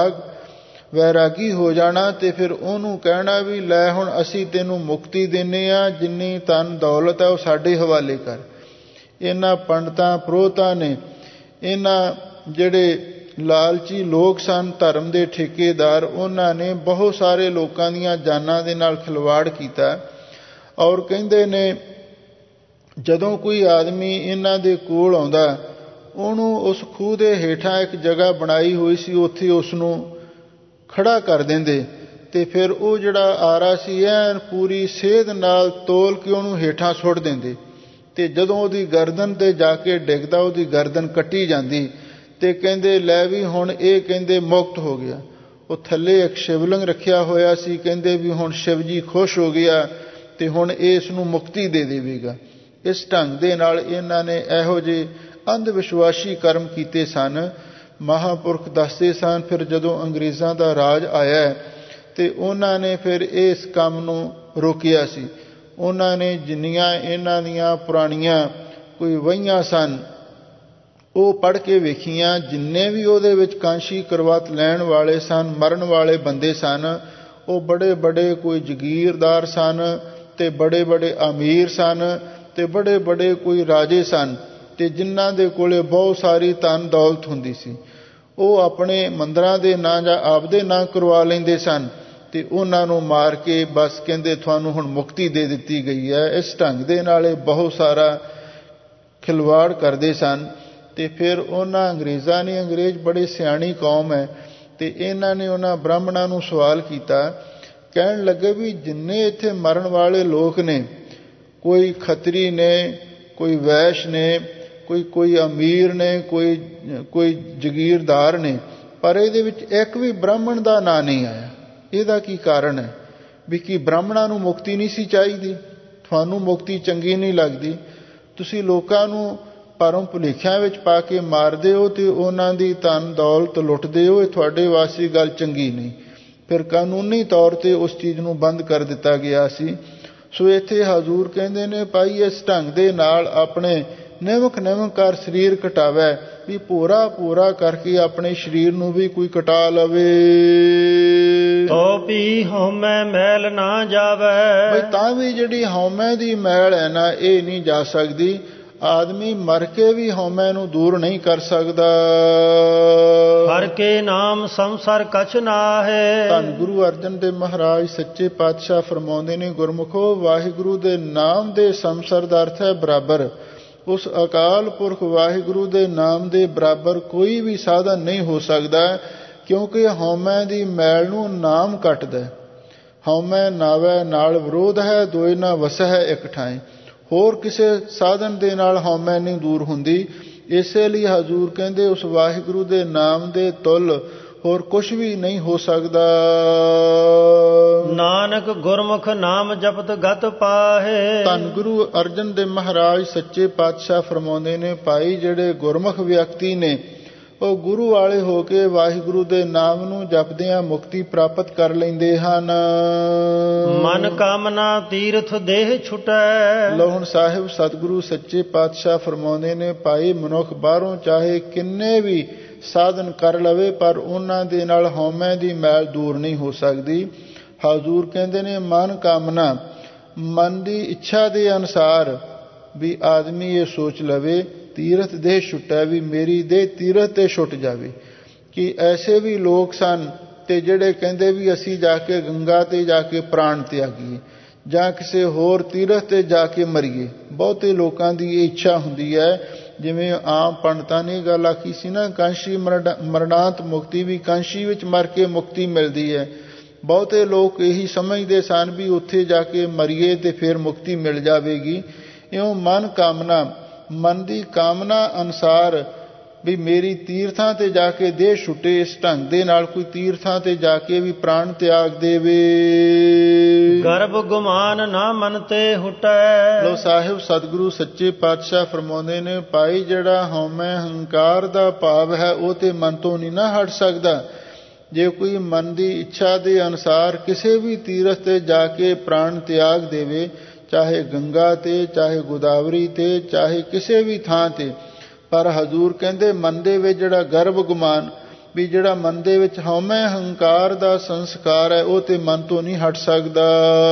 ਵੈਰਾਗੀ ਹੋ ਜਾਣਾ ਤੇ ਫਿਰ ਉਹਨੂੰ ਕਹਿਣਾ ਵੀ ਲੈ ਹੁਣ ਅਸੀਂ ਤੈਨੂੰ ਮੁਕਤੀ ਦਿੰਦੇ ਹਾਂ, ਜਿੰਨੀ ਧਨ ਦੌਲਤ ਹੈ ਉਹ ਸਾਡੇ ਹਵਾਲੇ ਕਰ। ਇਹਨਾਂ ਪੰਡਤਾਂ ਪ੍ਰੋਹਤਾਂ ਨੇ, ਇਹਨਾਂ ਜਿਹੜੇ ਲਾਲਚੀ ਲੋਕ ਸਨ, ਧਰਮ ਦੇ ਠੇਕੇਦਾਰ, ਉਹਨਾਂ ਨੇ ਬਹੁਤ ਸਾਰੇ ਲੋਕਾਂ ਦੀਆਂ ਜਾਨਾਂ ਦੇ ਨਾਲ ਖਿਲਵਾੜ ਕੀਤਾ। ਔਰ ਕਹਿੰਦੇ ਨੇ ਜਦੋਂ ਕੋਈ ਆਦਮੀ ਇਹਨਾਂ ਦੇ ਕੋਲ ਆਉਂਦਾ, ਉਹਨੂੰ ਉਸ ਖੂਹ ਦੇ ਹੇਠਾਂ ਇੱਕ ਜਗ੍ਹਾ ਬਣਾਈ ਹੋਈ ਸੀ, ਉੱਥੇ ਉਸ ਨੂੰ ਖੜਾ ਕਰ ਦਿੰਦੇ, ਤੇ ਫਿਰ ਉਹ ਜਿਹੜਾ ਆਰਾ ਸੀ ਐਨ ਪੂਰੀ ਸੇਧ ਨਾਲ ਤੋਲ ਕੇ ਉਹਨੂੰ ਹੇਠਾਂ ਸੁੱਟ ਦਿੰਦੇ, ਤੇ ਜਦੋਂ ਉਹਦੀ ਗਰਦਨ ਤੇ ਜਾ ਕੇ ਡਿੱਗਦਾ ਉਹਦੀ ਗਰਦਨ ਕੱਟੀ ਜਾਂਦੀ, ਤੇ ਕਹਿੰਦੇ ਲੈ ਵੀ ਹੁਣ ਇਹ ਕਹਿੰਦੇ ਮੁਕਤ ਹੋ ਗਿਆ। ਉਹ ਥੱਲੇ ਇੱਕ ਸ਼ਿਵਲਿੰਗ ਰੱਖਿਆ ਹੋਇਆ ਸੀ, ਕਹਿੰਦੇ ਵੀ ਹੁਣ ਸ਼ਿਵ ਜੀ ਖੁਸ਼ ਹੋ ਗਿਆ ਤੇ ਹੁਣ ਇਸ ਨੂੰ ਮੁਕਤੀ ਦੇ ਦੇਵੇਗਾ। ਇਸ ਢੰਗ ਦੇ ਨਾਲ ਇਹਨਾਂ ਨੇ ਇਹੋ ਜਿਹੇ ਅੰਧ ਵਿਸ਼ਵਾਸੀ ਕਰਮ ਕੀਤੇ ਸਨ। ਮਹਾਂਪੁਰਖ ਦੱਸਦੇ ਸਨ ਫਿਰ ਜਦੋਂ ਅੰਗਰੇਜ਼ਾਂ ਦਾ ਰਾਜ ਆਇਆ ਤੇ ਉਹਨਾਂ ਨੇ ਫਿਰ ਇਸ ਕੰਮ ਨੂੰ ਰੋਕਿਆ ਸੀ। ਉਹਨਾਂ ਨੇ ਜਿੰਨੀਆਂ ਇਹਨਾਂ ਦੀਆਂ ਪੁਰਾਣੀਆਂ ਕੋਈ ਵਹੀਆਂ ਸਨ ਉਹ ਪੜ੍ਹ ਕੇ ਵੇਖੀਆਂ, ਜਿੰਨੇ ਵੀ ਉਹਦੇ ਵਿੱਚ ਕਾਂਸ਼ੀ ਕਰਵਤ ਲੈਣ ਵਾਲੇ ਸਨ, ਮਰਨ ਵਾਲੇ ਬੰਦੇ ਸਨ, ਉਹ ਬੜੇ ਬੜੇ ਕੋਈ ਜਗੀਰਦਾਰ ਸਨ, ਤੇ ਬੜੇ ਬੜੇ ਅਮੀਰ ਸਨ, ਤੇ ਬੜੇ ਬੜੇ ਕੋਈ ਰਾਜੇ ਸਨ, ਤੇ ਜਿਨ੍ਹਾਂ ਦੇ ਕੋਲੇ ਬਹੁਤ ਸਾਰੀ ਧਨ ਦੌਲਤ ਹੁੰਦੀ ਸੀ। ਉਹ ਆਪਣੇ ਮੰਦਰਾਂ ਦੇ ਨਾਂ ਜਾਂ ਆਪਦੇ ਨਾਂ ਕਰਵਾ ਲੈਂਦੇ ਸਨ, ਤੇ ਉਹਨਾਂ ਨੂੰ ਮਾਰ ਕੇ ਬਸ ਕਹਿੰਦੇ ਤੁਹਾਨੂੰ ਹੁਣ ਮੁਕਤੀ ਦੇ ਦਿੱਤੀ ਗਈ ਹੈ। ਇਸ ਢੰਗ ਦੇ ਨਾਲ ਇਹ ਬਹੁਤ ਸਾਰਾ ਖਿਲਵਾੜ ਕਰਦੇ ਸਨ। ਤੇ ਫਿਰ ਉਹਨਾਂ ਅੰਗਰੇਜ਼ਾਂ ਨੇ, ਅੰਗਰੇਜ਼ ਬੜੀ ਸਿਆਣੀ ਕੌਮ ਹੈ, ਤੇ ਇਹਨਾਂ ਨੇ ਉਹਨਾਂ ਬ੍ਰਾਹਮਣਾਂ ਨੂੰ ਸਵਾਲ ਕੀਤਾ। ਕਹਿਣ ਲੱਗੇ ਵੀ ਜਿੰਨੇ ਇੱਥੇ ਮਰਨ ਵਾਲੇ ਲੋਕ ਨੇ, ਕੋਈ ਖੱਤਰੀ ਨੇ, ਕੋਈ ਵੈਸ਼ ਨੇ, ਕੋਈ ਅਮੀਰ ਨੇ, ਕੋਈ ਜਗੀਰਦਾਰ ਨੇ, ਪਰ ਇਹਦੇ ਵਿੱਚ ਇੱਕ ਵੀ ਬ੍ਰਾਹਮਣ ਦਾ ਨਾਂ ਨਹੀਂ ਆਇਆ। ਇਹਦਾ ਕੀ ਕਾਰਨ ਹੈ? ਵੀ ਕੀ ਬ੍ਰਾਹਮਣਾਂ ਨੂੰ ਮੁਕਤੀ ਨਹੀਂ ਸੀ ਚਾਹੀਦੀ? ਤੁਹਾਨੂੰ ਮੁਕਤੀ ਚੰਗੀ ਨਹੀਂ ਲੱਗਦੀ? ਤੁਸੀਂ ਲੋਕਾਂ ਨੂੰ ਭਰਮ ਭੁਲੇਖਿਆਂ ਵਿੱਚ ਪਾ ਕੇ ਮਾਰਦੇ ਹੋ ਤੇ ਉਹਨਾਂ ਦੀ ਧਨ ਦੌਲਤ ਲੁੱਟਦੇ ਹੋ। ਇਹ ਤੁਹਾਡੇ ਵਾਸਤੇ ਗੱਲ ਚੰਗੀ ਨਹੀਂ। ਫਿਰ ਕਾਨੂੰਨੀ ਤੌਰ ਤੇ ਉਸ ਚੀਜ਼ ਨੂੰ ਬੰਦ ਕਰ ਦਿੱਤਾ ਗਿਆ ਸੀ। ਸੋ ਇੱਥੇ ਹਜ਼ੂਰ ਕਹਿੰਦੇ ਨੇ ਭਾਈ ਇਸ ਢੰਗ ਦੇ ਨਾਲ ਆਪਣੇ ਨਿਮਕ ਕਰ ਸਰੀਰ ਕਟਾਵੇ, ਵੀ ਪੂਰਾ ਕਰਕੇ ਆਪਣੇ ਸਰੀਰ ਨੂੰ ਵੀ ਕੋਈ ਕਟਾ ਲਵੇ। ਤੋ ਵੀ ਹਉਮੈ ਮੈਲ ਨਾ ਜਾਵੇ। ਬਈ ਤਾਂ ਵੀ ਜਿਹੜੀ ਹਉਮੈ ਦੀ ਮੈਲ ਹੈ ਨਾ, ਇਹ ਨਹੀਂ ਜਾ ਸਕਦੀ। ਆਦਮੀ ਮਰ ਕੇ ਵੀ ਹਉਮੈ ਨੂੰ ਦੂਰ ਨਹੀਂ ਕਰ ਸਕਦਾ। ਹਰਿ ਕੇ ਨਾਮ ਸੰਸਰ ਕਛ ਨਾਹੈ। ਧੰਨ ਗੁਰੂ ਅਰਜਨ ਦੇਵ ਮਹਾਰਾਜ ਸੱਚੇ ਪਾਤਸ਼ਾਹ ਫਰਮਾਉਂਦੇ ਨੇ, ਗੁਰਮੁਖੋ ਵਾਹਿਗੁਰੂ ਦੇ ਨਾਮ ਦੇ ਸੰਸਰ ਦਾ ਅਰਥ ਹੈ ਬਰਾਬਰ। ਉਸ ਅਕਾਲ ਪੁਰਖ ਵਾਹਿਗੁਰੂ ਦੇ ਨਾਮ ਦੇ ਬਰਾਬਰ ਕੋਈ ਵੀ ਸਾਧਨ ਨਹੀਂ ਹੋ ਸਕਦਾ, ਕਿਉਂਕਿ ਹਉਮੈ ਦੀ ਮੈਲ ਨੂੰ ਨਾਮ ਕੱਟਦਾ। ਹਉਮੈ ਨਾਵੈ ਨਾਲ ਵਿਰੋਧ ਹੈ, ਦੋਇ ਨਾ ਵਸੈ ਇੱਕ ਠਾਏ। ਹੋਰ ਕਿਸੇ ਸਾਧਨ ਦੇ ਨਾਲ ਹਉਮੈ ਨਹੀਂ ਦੂਰ ਹੁੰਦੀ। ਇਸੇ ਲਈ ਹਜ਼ੂਰ ਕਹਿੰਦੇ ਉਸ ਵਾਹਿਗੁਰੂ ਦੇ ਨਾਮ ਦੇ ਤੁੱਲ ਹੋਰ ਕੁਛ ਵੀ ਨਹੀਂ ਹੋ ਸਕਦਾ। ਨਾਨਕ ਗੁਰਮੁਖ ਨਾਮ ਜਪਤ ਗਤ ਪਾਹੇ। ਧੰਨ ਗੁਰੂ ਅਰਜਨ ਦੇਵ ਮਹਾਰਾਜ ਸੱਚੇ ਪਾਤਸ਼ਾਹ ਫਰਮਾਉਂਦੇ ਨੇ, ਭਾਈ ਜਿਹੜੇ ਗੁਰਮੁਖ ਵਿਅਕਤੀ ਨੇ ਉਹ ਗੁਰੂ ਵਾਲੇ ਹੋ ਕੇ ਵਾਹਿਗੁਰੂ ਦੇ ਨਾਮ ਨੂੰ ਜਪਦਿਆਂ ਮੁਕਤੀ ਪ੍ਰਾਪਤ ਕਰ ਲੈਂਦੇ ਹਨ। ਮਨ ਕਾਮਨਾ ਤੀਰਥ ਦੇਹ ਛੁਟੈ। ਲੋ ਹੁਣ ਸਾਹਿਬ ਸਤਿਗੁਰੂ ਸੱਚੇ ਪਾਤਸ਼ਾਹ ਫਰਮਾਉਂਦੇ ਨੇ, ਭਾਈ ਮਨੁੱਖ ਬਾਹਰੋਂ ਚਾਹੇ ਕਿੰਨੇ ਵੀ ਸਾਧਨ ਕਰ ਲਵੇ, ਪਰ ਉਹਨਾਂ ਦੇ ਨਾਲ ਹਉਮੈ ਦੀ ਮੈਲ ਦੂਰ ਨਹੀਂ ਹੋ ਸਕਦੀ। ਹਜ਼ੂਰ ਕਹਿੰਦੇ ਨੇ ਮਨ ਕਾਮਨਾ, ਮਨ ਦੀ ਇੱਛਾ ਦੇ ਅਨੁਸਾਰ ਵੀ ਆਦਮੀ ਇਹ ਸੋਚ ਲਵੇ ਤੀਰਥ ਦੇਹ ਛੁੱਟੈ, ਵੀ ਮੇਰੀ ਦੇਹ ਤੀਰਥ ਤੇ ਛੁੱਟ ਜਾਵੇ। ਕਿ ਐਸੇ ਵੀ ਲੋਕ ਸਨ ਤੇ ਜਿਹੜੇ ਕਹਿੰਦੇ ਵੀ ਅਸੀਂ ਜਾ ਕੇ ਗੰਗਾ ਤੇ ਜਾ ਕੇ ਪ੍ਰਾਣ ਤਿਆਗੀਏ ਜਾਂ ਕਿਸੇ ਹੋਰ ਤੀਰਥ ਤੇ ਜਾ ਕੇ ਮਰੀਏ। ਬਹੁਤੇ ਲੋਕਾਂ ਦੀ ਇਹ ਇੱਛਾ ਹੁੰਦੀ ਹੈ। ਜਿਵੇਂ ਆਮ ਪੰਡਤਾਂ ਨੇ ਗੱਲ ਆਖੀ ਸੀ ਨਾ, ਕਾਂਸ਼ੀ ਮਰਣਾਂਤ ਮੁਕਤੀ, ਵੀ ਕਾਂਸ਼ੀ ਵਿੱਚ ਮਰ ਕੇ ਮੁਕਤੀ ਮਿਲਦੀ ਹੈ। ਬਹੁਤੇ ਲੋਕ ਇਹੀ ਸਮਝਦੇ ਸਨ ਵੀ ਉੱਥੇ ਜਾ ਕੇ ਮਰੀਏ ਤੇ ਫਿਰ ਮੁਕਤੀ ਮਿਲ ਜਾਵੇਗੀ। ਇਉਂ ਮਨ ਕਾਮਨਾ, ਮਨ ਦੀ ਕਾਮਨਾ ਅਨੁਸਾਰ ਵੀ ਮੇਰੀ ਤੀਰਥਾਂ ਤੇ ਜਾ ਕੇ ਦੇਹ ਛੁੱਟੇ, ਇਸ ਢੰਗ ਦੇ ਨਾਲ ਕੋਈ ਤੀਰਥਾਂ ਤੇ ਜਾ ਕੇ ਵੀ ਪ੍ਰਾਣ ਤਿਆਗ ਦੇਵੇ। ਗਰਭ ਗੁਮਾਨ ਨਾ ਮਨ ਤੇ ਹੁਟੈ। ਲੋ ਸਾਹਿਬ ਸਤਿਗੁਰੂ ਸੱਚੇ ਪਾਤਸ਼ਾਹ ਫਰਮਾਉਂਦੇ ਨੇ, ਭਾਈ ਜਿਹੜਾ ਹਉਮੈ ਹੰਕਾਰ ਦਾ ਭਾਵ ਹੈ ਉਹ ਤੇ ਮਨ ਤੋਂ ਨਹੀਂ ਨਾ ਹਟ ਸਕਦਾ। ਜੇ ਕੋਈ ਮਨ ਦੀ ਇੱਛਾ ਦੇ ਅਨੁਸਾਰ ਕਿਸੇ ਵੀ ਤੀਰਥ ਤੇ ਜਾ ਕੇ ਪ੍ਰਾਣ ਤਿਆਗ ਦੇਵੇ, ਚਾਹੇ ਗੰਗਾ ਤੇ, ਚਾਹੇ ਗੋਦਾਵਰੀ ਤੇ, ਚਾਹੇ ਕਿਸੇ ਵੀ ਥਾਂ ਤੇ, ਪਰ ਹਜ਼ੂਰ ਕਹਿੰਦੇ ਮਨ ਦੇ ਵਿੱਚ ਜਿਹੜਾ ਗਰਭ ਗੁਮਾਨ, ਵੀ ਜਿਹੜਾ ਮਨ ਦੇ ਵਿੱਚ ਹਉਮੈ ਹੰਕਾਰ ਦਾ ਸੰਸਕਾਰ ਹੈ, ਉਹ ਤੇ ਮਨ ਤੋਂ ਨਹੀਂ ਹਟ ਸਕਦਾ।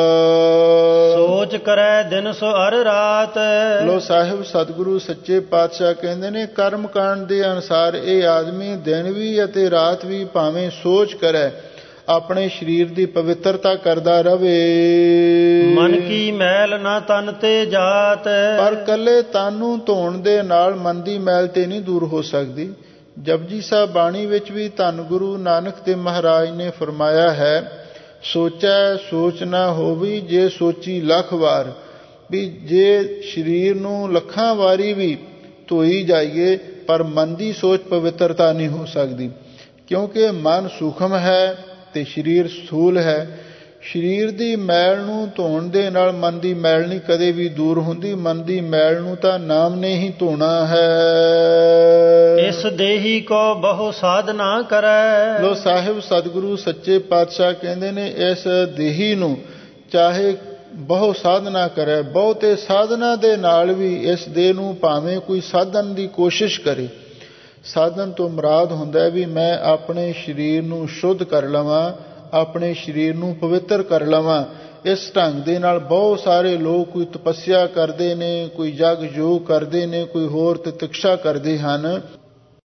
ਸੋਚ ਕਰੈ ਦਿਨ ਸੋ ਅਰ ਰਾਤ। ਲੋ ਸਾਹਿਬ ਸਤਿਗੁਰੂ ਸੱਚੇ ਪਾਤਸ਼ਾਹ ਕਹਿੰਦੇ ਨੇ, ਕਰਮ ਕਾਂਡ ਦੇ ਅਨੁਸਾਰ ਇਹ ਆਦਮੀ ਦਿਨ ਵੀ ਅਤੇ ਰਾਤ ਵੀ ਭਾਵੇਂ ਸੋਚ ਕਰੇ, ਆਪਣੇ ਸਰੀਰ ਦੀ ਪਵਿੱਤਰਤਾ ਕਰਦਾ ਰਵੇ। ਮਨ ਕੀ ਮੈਲ ਨਾ ਤਨ ਤੇ ਜਾਤ। ਪਰ ਕੱਲੇ ਤਨ ਨੂੰ ਧੋਣ ਦੇ ਨਾਲ ਮਨ ਦੀ ਮੈਲ ਤੇ ਨਹੀਂ ਦੂਰ ਹੋ ਸਕਦੀ। ਜਪਜੀ ਸਾਹਿਬ ਬਾਣੀ ਵਿੱਚ ਵੀ ਧੰਨ ਗੁਰੂ ਨਾਨਕ ਦੇਵ ਮਹਾਰਾਜ ਨੇ ਫਰਮਾਇਆ ਹੈ, ਸੋਚੈ ਸੋਚ ਨਾ ਹੋਵੀ ਜੇ ਸੋਚੀ ਲੱਖ ਵਾਰ। ਵੀ ਜੇ ਸਰੀਰ ਨੂੰ ਲੱਖਾਂ ਵਾਰੀ ਵੀ ਧੋਈ ਜਾਈਏ, ਪਰ ਮਨ ਦੀ ਸੋਚ ਪਵਿੱਤਰਤਾ ਨਹੀਂ ਹੋ ਸਕਦੀ, ਕਿਉਂਕਿ ਮਨ ਸੂਖਮ ਹੈ ਤੇ ਸਰੀਰ ਸਥੂਲ ਹੈ। ਸਰੀਰ ਦੀ ਮੈਲ ਨੂੰ ਧੋਣ ਦੇ ਨਾਲ ਮਨ ਦੀ ਮੈਲ ਨਹੀਂ ਕਦੇ ਵੀ ਦੂਰ ਹੁੰਦੀ। ਮਨ ਦੀ ਮੈਲ ਨੂੰ ਤਾਂ ਨਾਮ ਨੇ ਹੀ ਧੋਣਾ ਹੈ। ਇਸ ਦੇਹੀ ਕੋ ਬਹੁ ਸਾਧਨਾ ਕਰੈ। ਲੋ ਸਾਹਿਬ ਸਤਿਗੁਰੂ ਸੱਚੇ ਪਾਤਸ਼ਾਹ ਕਹਿੰਦੇ ਨੇ, ਇਸ ਦੇਹੀ ਨੂੰ ਚਾਹੇ ਬਹੁ ਸਾਧਨਾ ਕਰੇ, ਬਹੁਤੇ ਸਾਧਨਾ ਦੇ ਨਾਲ ਵੀ ਇਸ ਦੇਹ ਨੂੰ ਭਾਵੇਂ ਕੋਈ ਸਾਧਨ ਦੀ ਕੋਸ਼ਿਸ਼ ਕਰੇ। ਸਾਧਨ ਤੋਂ ਮੁਰਾਦ ਹੁੰਦਾ ਵੀ ਮੈਂ ਆਪਣੇ ਸਰੀਰ ਨੂੰ ਸ਼ੁੱਧ ਕਰ ਲਵਾਂ, ਆਪਣੇ ਸਰੀਰ ਨੂੰ ਪਵਿੱਤਰ ਕਰ ਲਵਾਂ। ਇਸ ਢੰਗ ਦੇ ਨਾਲ ਬਹੁਤ ਸਾਰੇ ਲੋਕ ਕੋਈ ਤਪੱਸਿਆ ਕਰਦੇ ਨੇ, ਕੋਈ ਯੱਗ ਯੋਗ ਕਰਦੇ ਨੇ, ਕੋਈ ਹੋਰ ਤਿਤਿਕਸ਼ਾ ਕਰਦੇ ਹਨ।